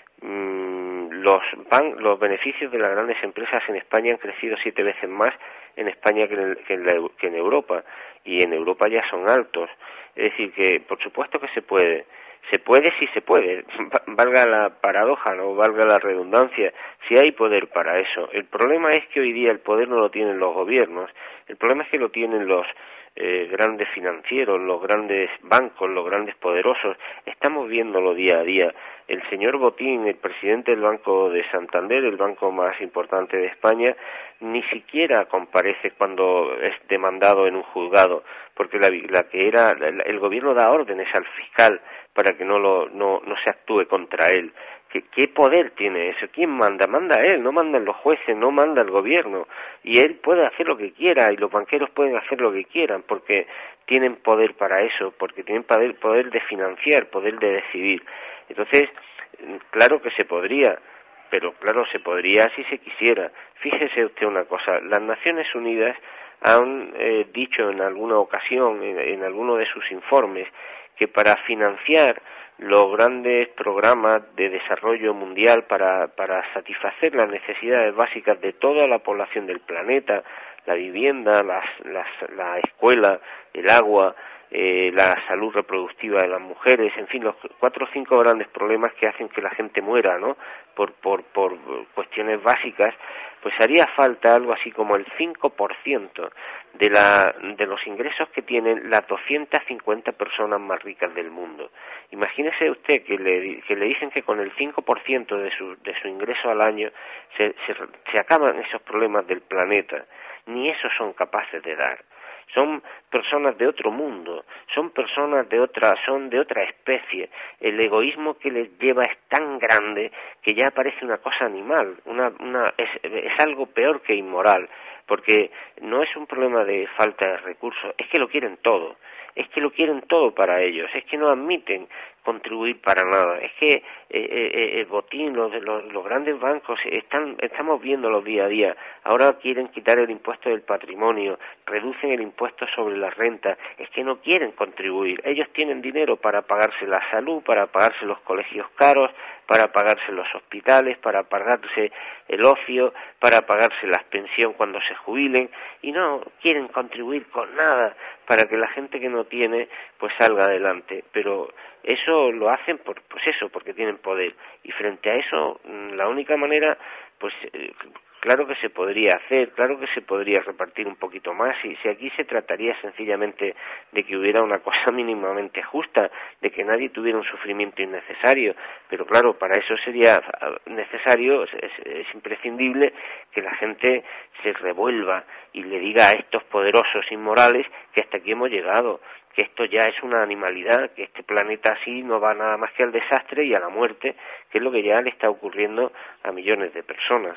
Mm, los, ban los beneficios de las grandes empresas en España han crecido siete veces más en España que en, que en, la, que en Europa, y en Europa ya son altos. Es decir, que por supuesto que se puede. Se puede, sí se puede, valga la paradoja, no valga la redundancia, si hay poder para eso. El problema es que hoy día el poder no lo tienen los gobiernos, el problema es que lo tienen los eh, grandes financieros, los grandes bancos, los grandes poderosos. Estamos viéndolo día a día. El señor Botín, el presidente del Banco de Santander, el banco más importante de España, ni siquiera comparece cuando es demandado en un juzgado, porque la, la que era la, el gobierno da órdenes al fiscal para que no lo no, no se actúe contra él. ¿Qué, ¿Qué poder tiene eso? ¿Quién manda? Manda él, no mandan los jueces, no manda el gobierno. Y él puede hacer lo que quiera y los banqueros pueden hacer lo que quieran porque tienen poder para eso, porque tienen poder, poder de financiar, poder de decidir. Entonces, claro que se podría, pero claro, se podría si se quisiera. Fíjese usted una cosa, las Naciones Unidas han eh, dicho en alguna ocasión, en, en alguno de sus informes, que para financiar los grandes programas de desarrollo mundial para, para satisfacer las necesidades básicas de toda la población del planeta, la vivienda, las, las, la escuela, el agua, eh, la salud reproductiva de las mujeres, en fin, los cuatro o cinco grandes problemas que hacen que la gente muera, ¿no?, por, por, por cuestiones básicas, pues haría falta algo así como el cinco por ciento de, la, de los ingresos que tienen las doscientas cincuenta personas más ricas del mundo. Imagínese usted que le, que le dicen que con el cinco por ciento de su, de su ingreso al año se, se, se acaban esos problemas del planeta. Ni eso son capaces de dar. Son personas de otro mundo, son personas de otra, son de otra especie. El egoísmo que les lleva es tan grande que ya parece una cosa animal, una, una, es, es algo peor que inmoral, porque no es un problema de falta de recursos, es que lo quieren todo, es que lo quieren todo para ellos, es que no admiten contribuir para nada, es que eh, eh, el botín, los, los, los grandes bancos, están, estamos viéndolo día a día, ahora quieren quitar el impuesto del patrimonio, reducen el impuesto sobre la renta, es que no quieren contribuir, ellos tienen dinero para pagarse la salud, para pagarse los colegios caros, para pagarse los hospitales, para pagarse el ocio, para pagarse la pensión cuando se jubilen, y no quieren contribuir con nada para que la gente que no tiene pues salga adelante, pero eso lo hacen por pues eso, porque tienen poder, y frente a eso la única manera, pues eh, claro que se podría hacer, claro que se podría repartir un poquito más, y si aquí se trataría sencillamente de que hubiera una cosa mínimamente justa, de que nadie tuviera un sufrimiento innecesario, pero claro, para eso sería necesario, es, es imprescindible que la gente se revuelva y le diga a estos poderosos inmorales que hasta aquí hemos llegado, que esto ya es una animalidad, que este planeta así no va nada más que al desastre y a la muerte, que es lo que ya le está ocurriendo a millones de personas.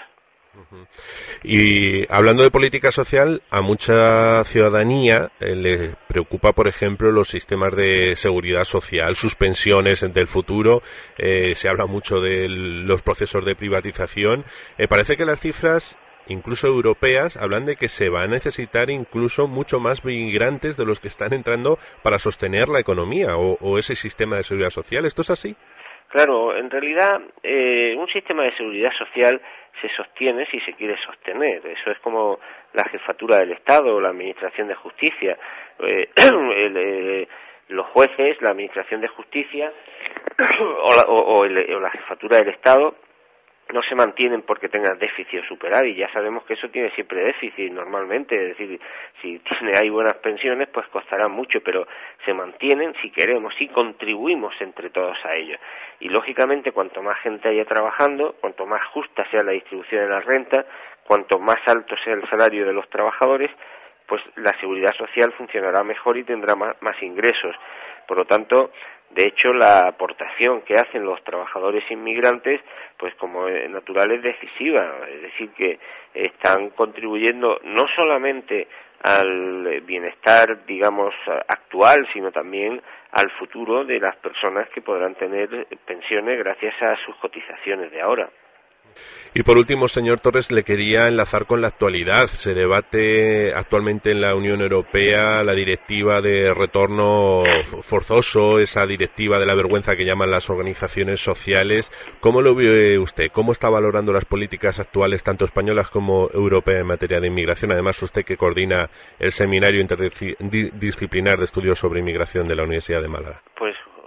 Y hablando de política social, a mucha ciudadanía eh, le preocupa, por ejemplo, los sistemas de seguridad social, sus pensiones del futuro, eh, se habla mucho de los procesos de privatización. Eh, parece que las cifras, incluso europeas, hablan de que se va a necesitar incluso mucho más migrantes de los que están entrando para sostener la economía o, o ese sistema de seguridad social. ¿Esto es así? Claro, en realidad eh, un sistema de seguridad social se sostiene si se quiere sostener. Eso es como la jefatura del Estado o la Administración de Justicia. Eh, el, eh, los jueces, la Administración de Justicia o la, o, o el, o la jefatura del Estado no se mantienen porque tengan déficit o superávit. Ya sabemos que eso tiene siempre déficit normalmente, es decir, si tiene hay buenas pensiones pues costará mucho, pero se mantienen si queremos, si contribuimos entre todos a ello. Y lógicamente cuanto más gente haya trabajando, cuanto más justa sea la distribución de la renta, cuanto más alto sea el salario de los trabajadores, pues la seguridad social funcionará mejor y tendrá más, más ingresos. Por lo tanto, de hecho, la aportación que hacen los trabajadores inmigrantes, pues como es natural, es decisiva. Es decir, que están contribuyendo no solamente al bienestar, digamos, actual, sino también al futuro de las personas que podrán tener pensiones gracias a sus cotizaciones de ahora. Y por último, señor Torres, le quería enlazar con la actualidad. Se debate actualmente en la Unión Europea la directiva de retorno forzoso, esa directiva de la vergüenza que llaman las organizaciones sociales. ¿Cómo lo ve usted? ¿Cómo está valorando las políticas actuales, tanto españolas como europeas, en materia de inmigración? Además, usted que coordina el Seminario Interdisciplinar de Estudios sobre Inmigración de la Universidad de Málaga. Pues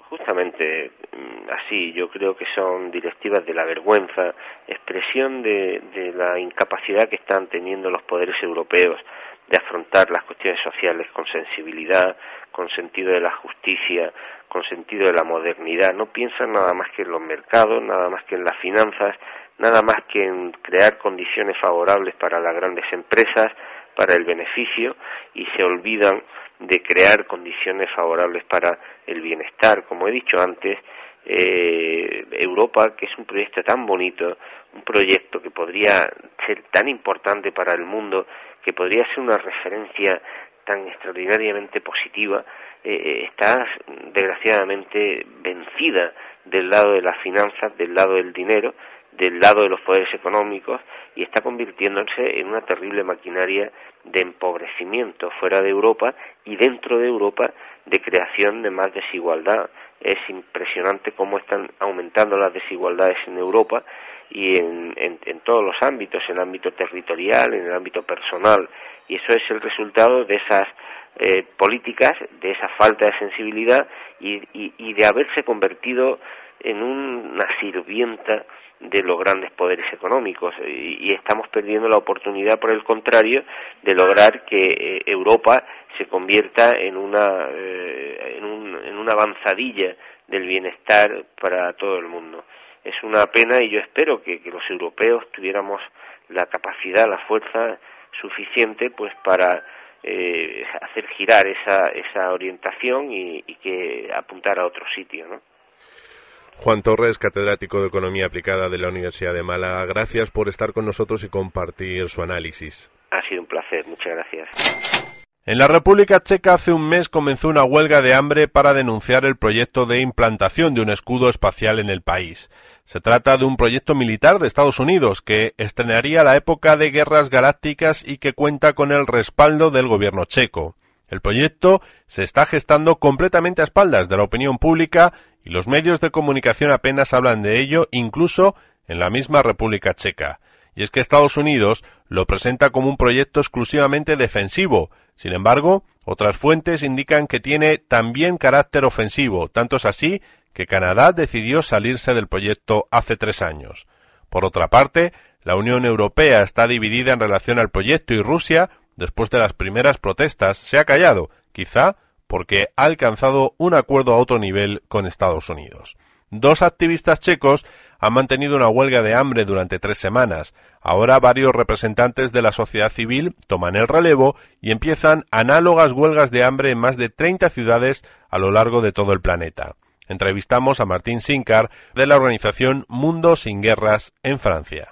justamente así. Yo creo que son directivas de la vergüenza, expresión de, de la incapacidad que están teniendo los poderes europeos de afrontar las cuestiones sociales con sensibilidad, con sentido de la justicia, con sentido de la modernidad. No piensan nada más que en los mercados, nada más que en las finanzas, nada más que en crear condiciones favorables para las grandes empresas, para el beneficio, y se olvidan de crear condiciones favorables para el bienestar. Como he dicho antes, eh, Europa, que es un proyecto tan bonito, un proyecto que podría ser tan importante para el mundo, que podría ser una referencia tan extraordinariamente positiva, eh, está desgraciadamente vencida del lado de las finanzas, del lado del dinero, del lado de los poderes económicos, y está convirtiéndose en una terrible maquinaria de empobrecimiento fuera de Europa y dentro de Europa de creación de más desigualdad. Es impresionante cómo están aumentando las desigualdades en Europa y en, en, en todos los ámbitos, en el ámbito territorial, en el ámbito personal, y eso es el resultado de esas eh, políticas, de esa falta de sensibilidad y, y, y de haberse convertido en una sirvienta de los grandes poderes económicos, y, y estamos perdiendo la oportunidad, por el contrario, de lograr que eh, Europa se convierta en una eh, en, un, en una avanzadilla del bienestar para todo el mundo. Es una pena, y yo espero que, que los europeos tuviéramos la capacidad, la fuerza suficiente pues para eh, hacer girar esa esa orientación y, y que apuntar a otro sitio, ¿no? Juan Torres, catedrático de Economía Aplicada de la Universidad de Málaga, gracias por estar con nosotros y compartir su análisis. Ha sido un placer, muchas gracias. En la República Checa hace un mes comenzó una huelga de hambre para denunciar el proyecto de implantación de un escudo espacial en el país. Se trata de un proyecto militar de Estados Unidos que estrenaría la época de guerras galácticas y que cuenta con el respaldo del gobierno checo. El proyecto se está gestando completamente a espaldas de la opinión pública y los medios de comunicación apenas hablan de ello, incluso en la misma República Checa. Y es que Estados Unidos lo presenta como un proyecto exclusivamente defensivo. Sin embargo, otras fuentes indican que tiene también carácter ofensivo. Tanto es así que Canadá decidió salirse del proyecto hace tres años. Por otra parte, la Unión Europea está dividida en relación al proyecto y Rusia, después de las primeras protestas, se ha callado, quizá porque ha alcanzado un acuerdo a otro nivel con Estados Unidos. Dos activistas checos han mantenido una huelga de hambre durante tres semanas. Ahora varios representantes de la sociedad civil toman el relevo y empiezan análogas huelgas de hambre en más de treinta ciudades a lo largo de todo el planeta. Entrevistamos a Martín Sinkar de la organización Mundo Sin Guerras en Francia.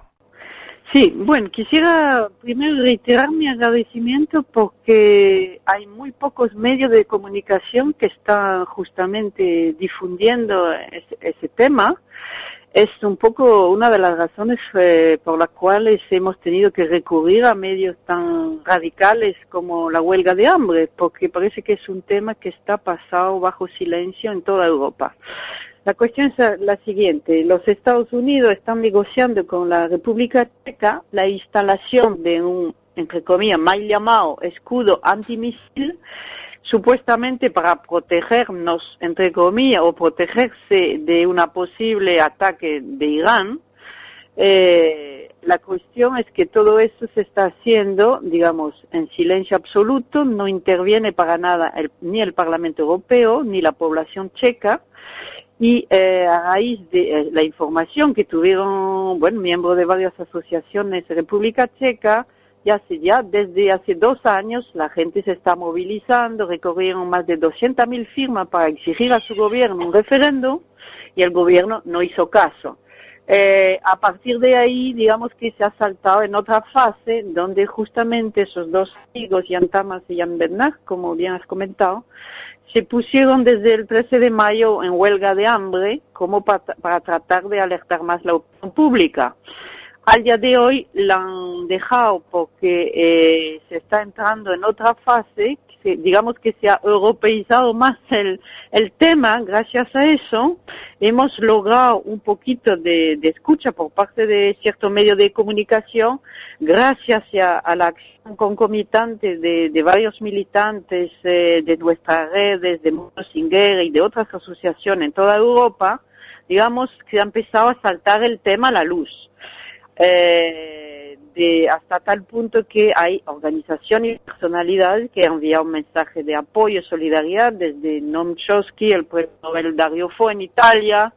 Sí, bueno, quisiera primero reiterar mi agradecimiento porque hay muy pocos medios de comunicación que están justamente difundiendo ese, ese tema. Es un poco una de las razones eh, por las cuales hemos tenido que recurrir a medios tan radicales como la huelga de hambre, porque parece que es un tema que está pasado bajo silencio en toda Europa. La cuestión es la siguiente: los Estados Unidos están negociando con la República Checa la instalación de un, entre comillas, mal llamado escudo antimisil, supuestamente para protegernos, entre comillas, o protegerse de un posible ataque de Irán. Eh, la cuestión es que todo eso se está haciendo, digamos, en silencio absoluto, no interviene para nada el, ni el Parlamento Europeo ni la población checa. Y eh, a raíz de eh, la información que tuvieron, bueno, miembros de varias asociaciones de República Checa, ya hace ya desde hace dos años la gente se está movilizando, recorrieron más de doscientas mil firmas para exigir a su gobierno un referéndum y el gobierno no hizo caso. Eh, a partir de ahí, digamos que se ha saltado en otra fase donde justamente esos dos amigos, Jan Tamas y Jan Bernard, como bien has comentado, se pusieron desde el trece de mayo en huelga de hambre como para, para tratar de alertar más la opinión pública. al día de hoy la han dejado porque eh, se está entrando en otra fase, que, digamos que se ha europeizado más el, el tema. Gracias a eso hemos logrado un poquito de, de escucha por parte de ciertos medios de comunicación, gracias a, a la acción concomitante de, de varios militantes eh, de nuestras redes, de Mundo Sin Guerra y de otras asociaciones en toda Europa. Digamos que ha empezado a saltar el tema a la luz. Eh, de, hasta tal punto que hay organizaciones y personalidades que han enviado un mensaje de apoyo y solidaridad, desde Noam Chomsky, el premio Nobel Dario Fo en Italia,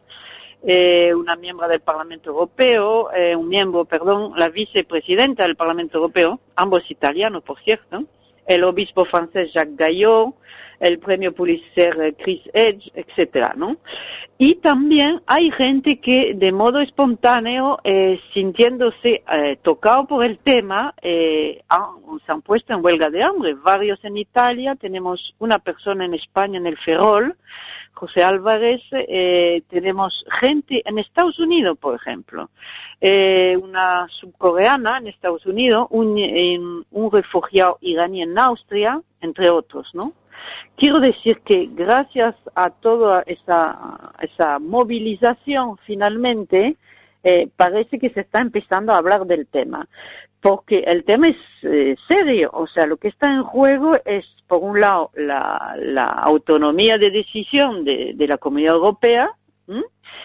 eh, una miembro del Parlamento Europeo, eh, un miembro, perdón, la vicepresidenta del Parlamento Europeo, ambos italianos, por cierto, el obispo francés Jacques Gayot, el premio Pulitzer Chris Edge, etcétera, ¿no? Y también hay gente que de modo espontáneo, eh, sintiéndose eh, tocado por el tema, eh, han, se han puesto en huelga de hambre. Varios en Italia, tenemos una persona en España, en el Ferrol, José Álvarez, eh, tenemos gente en Estados Unidos, por ejemplo, eh, una subcoreana en Estados Unidos, un, un, un refugiado iraní en Austria, entre otros, ¿no? Quiero decir que gracias a toda esa, esa movilización, finalmente, eh, parece que se está empezando a hablar del tema. Porque el tema es eh, serio, o sea, lo que está en juego es, por un lado, la, la autonomía de decisión de, de la Comunidad Europea, ¿m?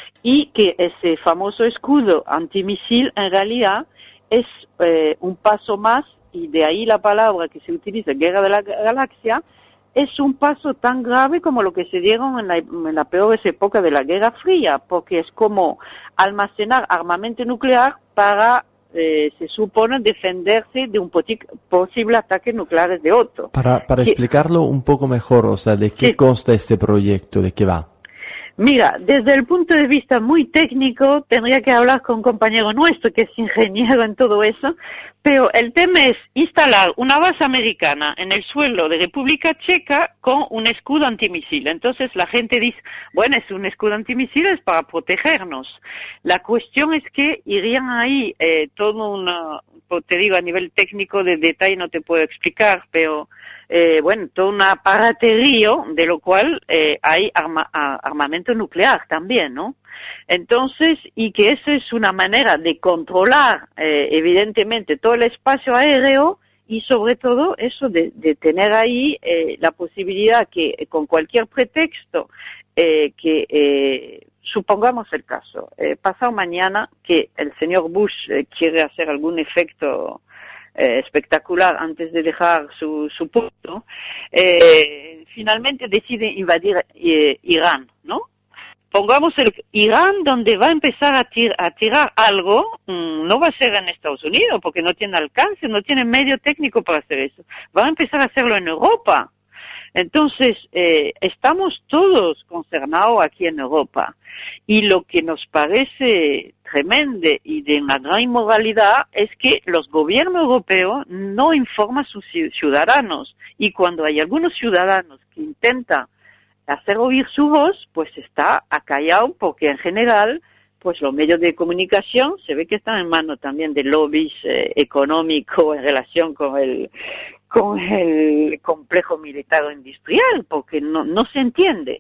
Y que ese famoso escudo antimisil, en realidad, es eh, un paso más, y de ahí la palabra que se utiliza, guerra de la galaxia, es un paso tan grave como lo que se dieron en la, en la peor época de la Guerra Fría, porque es como almacenar armamento nuclear para, eh, se supone, defenderse de un posible ataque nuclear de otro. Para, para que, explicarlo un poco mejor, o sea, ¿de qué sí. consta este proyecto? ¿De qué va? Mira, desde el punto de vista muy técnico, tendría que hablar con un compañero nuestro que es ingeniero en todo eso, pero el tema es instalar una base americana en el suelo de República Checa con un escudo antimisil. Entonces la gente dice, bueno, es un escudo antimisil, es para protegernos. La cuestión es que irían ahí eh, todo una, te digo, a nivel técnico de detalle no te puedo explicar, pero eh, bueno, todo un aparaterío de lo cual eh, hay arma, armamento nuclear también, ¿no? Entonces, y que eso es una manera de controlar, eh, evidentemente, todo el espacio aéreo y sobre todo eso de, de tener ahí eh, la posibilidad que eh, con cualquier pretexto eh, que, eh, supongamos el caso, eh, pasado mañana que el señor Bush eh, quiere hacer algún efecto eh, espectacular antes de dejar su, su puesto, eh, finalmente decide invadir eh, Irán, ¿no? Pongamos el Irán, donde va a empezar a, tir, a tirar algo, mmm, no va a ser en Estados Unidos, porque no tiene alcance, no tiene medio técnico para hacer eso. Va a empezar a hacerlo en Europa. Entonces, eh, estamos todos concernados aquí en Europa. Y lo que nos parece tremendo y de una gran inmoralidad es que los gobiernos europeos no informan a sus ciudadanos. Y cuando hay algunos ciudadanos que intentan hacer oír su voz, pues está acallado, porque en general, pues los medios de comunicación se ve que están en manos también de lobbies eh, económicos en relación con el con el complejo militar o industrial, porque no, no se entiende.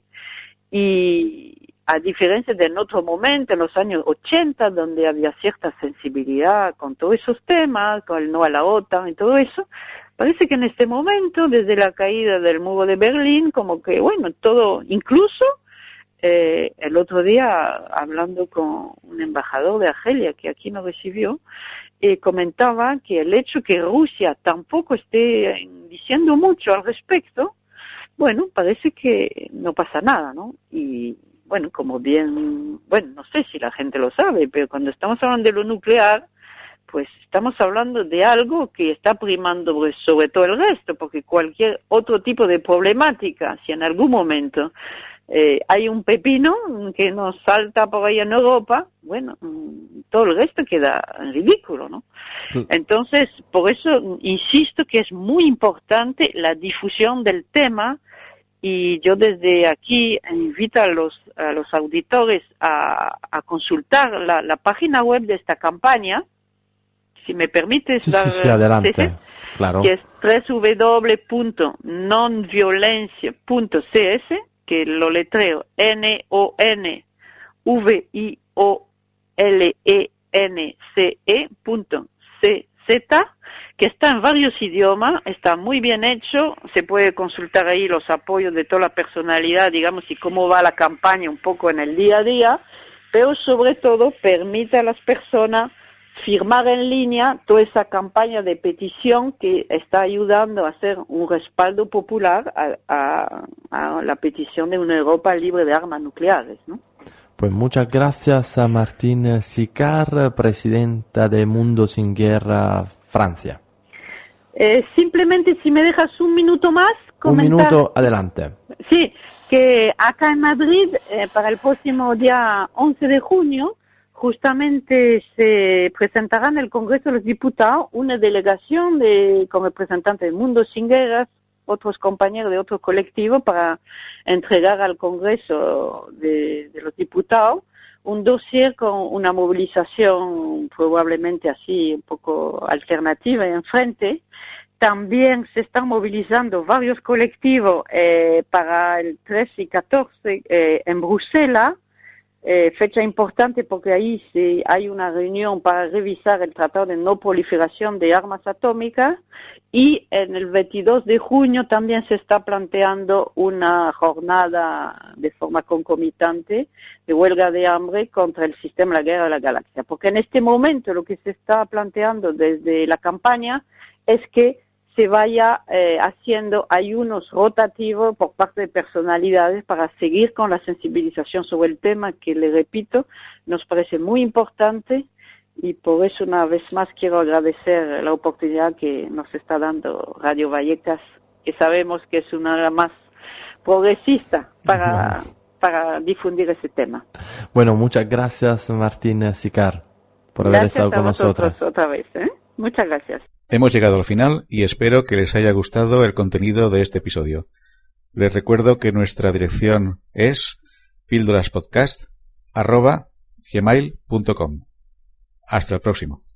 Y a diferencia de en otro momento, en los años ochenta, donde había cierta sensibilidad con todos esos temas, con el no a la OTAN y todo eso, parece que en este momento, desde la caída del muro de Berlín, como que, bueno, todo, incluso eh, el otro día, hablando con un embajador de Argelia, que aquí nos recibió, eh, comentaba que el hecho que Rusia tampoco esté diciendo mucho al respecto, bueno, parece que no pasa nada, ¿no? Y, bueno, como bien, bueno, no sé si la gente lo sabe, pero cuando estamos hablando de lo nuclear, pues estamos hablando de algo que está primando sobre todo el resto, porque cualquier otro tipo de problemática, si en algún momento eh, hay un pepino que nos salta por ahí en Europa, bueno, todo el resto queda en ridículo, ¿no? Sí. Entonces, por eso insisto que es muy importante la difusión del tema, y yo desde aquí invito a los, a los auditores a, a consultar la, la página web de esta campaña, si me permites sí, dar... Sí, sí, adelante, C C, claro. Que es doble u doble u doble u punto nonviolencia punto c s, que lo letreo N O N V I O L E N C E punto C Z, que está en varios idiomas, está muy bien hecho, se puede consultar ahí los apoyos de toda la personalidad, digamos, y cómo va la campaña un poco en el día a día, pero sobre todo permite a las personas firmar en línea toda esa campaña de petición que está ayudando a hacer un respaldo popular a, a, a la petición de una Europa libre de armas nucleares, ¿no? Pues muchas gracias a Martine Sicard, presidenta de Mundo Sin Guerra, Francia. Eh, simplemente, si me dejas un minuto más, comentar... Un minuto, adelante. Sí, que acá en Madrid, eh, para el próximo día once de junio, justamente se presentará en el Congreso de los Diputados una delegación de, con representantes del Mundo Sin Guerras, otros compañeros de otro colectivo, para entregar al Congreso de, de los Diputados un dossier con una movilización probablemente así un poco alternativa en frente. También se están movilizando varios colectivos eh, para el trece y catorce eh, en Bruselas, eh, fecha importante porque ahí sí hay una reunión para revisar el Tratado de No Proliferación de Armas Atómicas, y en el veintidós de junio también se está planteando una jornada de forma concomitante de huelga de hambre contra el sistema de la guerra de la galaxia, porque en este momento lo que se está planteando desde la campaña es que se vaya eh, haciendo ayunos rotativos por parte de personalidades para seguir con la sensibilización sobre el tema, que, le repito, nos parece muy importante, y por eso una vez más quiero agradecer la oportunidad que nos está dando Radio Vallecas, que sabemos que es una de las más progresista para, uh-huh. para difundir ese tema. Bueno, muchas gracias, Martine Sicard, por haber gracias estado con nosotros. Otra vez, ¿eh? Muchas gracias. Hemos llegado al final y espero que les haya gustado el contenido de este episodio. Les recuerdo que nuestra dirección es píldораspodcast arroba gmail punto com. Hasta el próximo.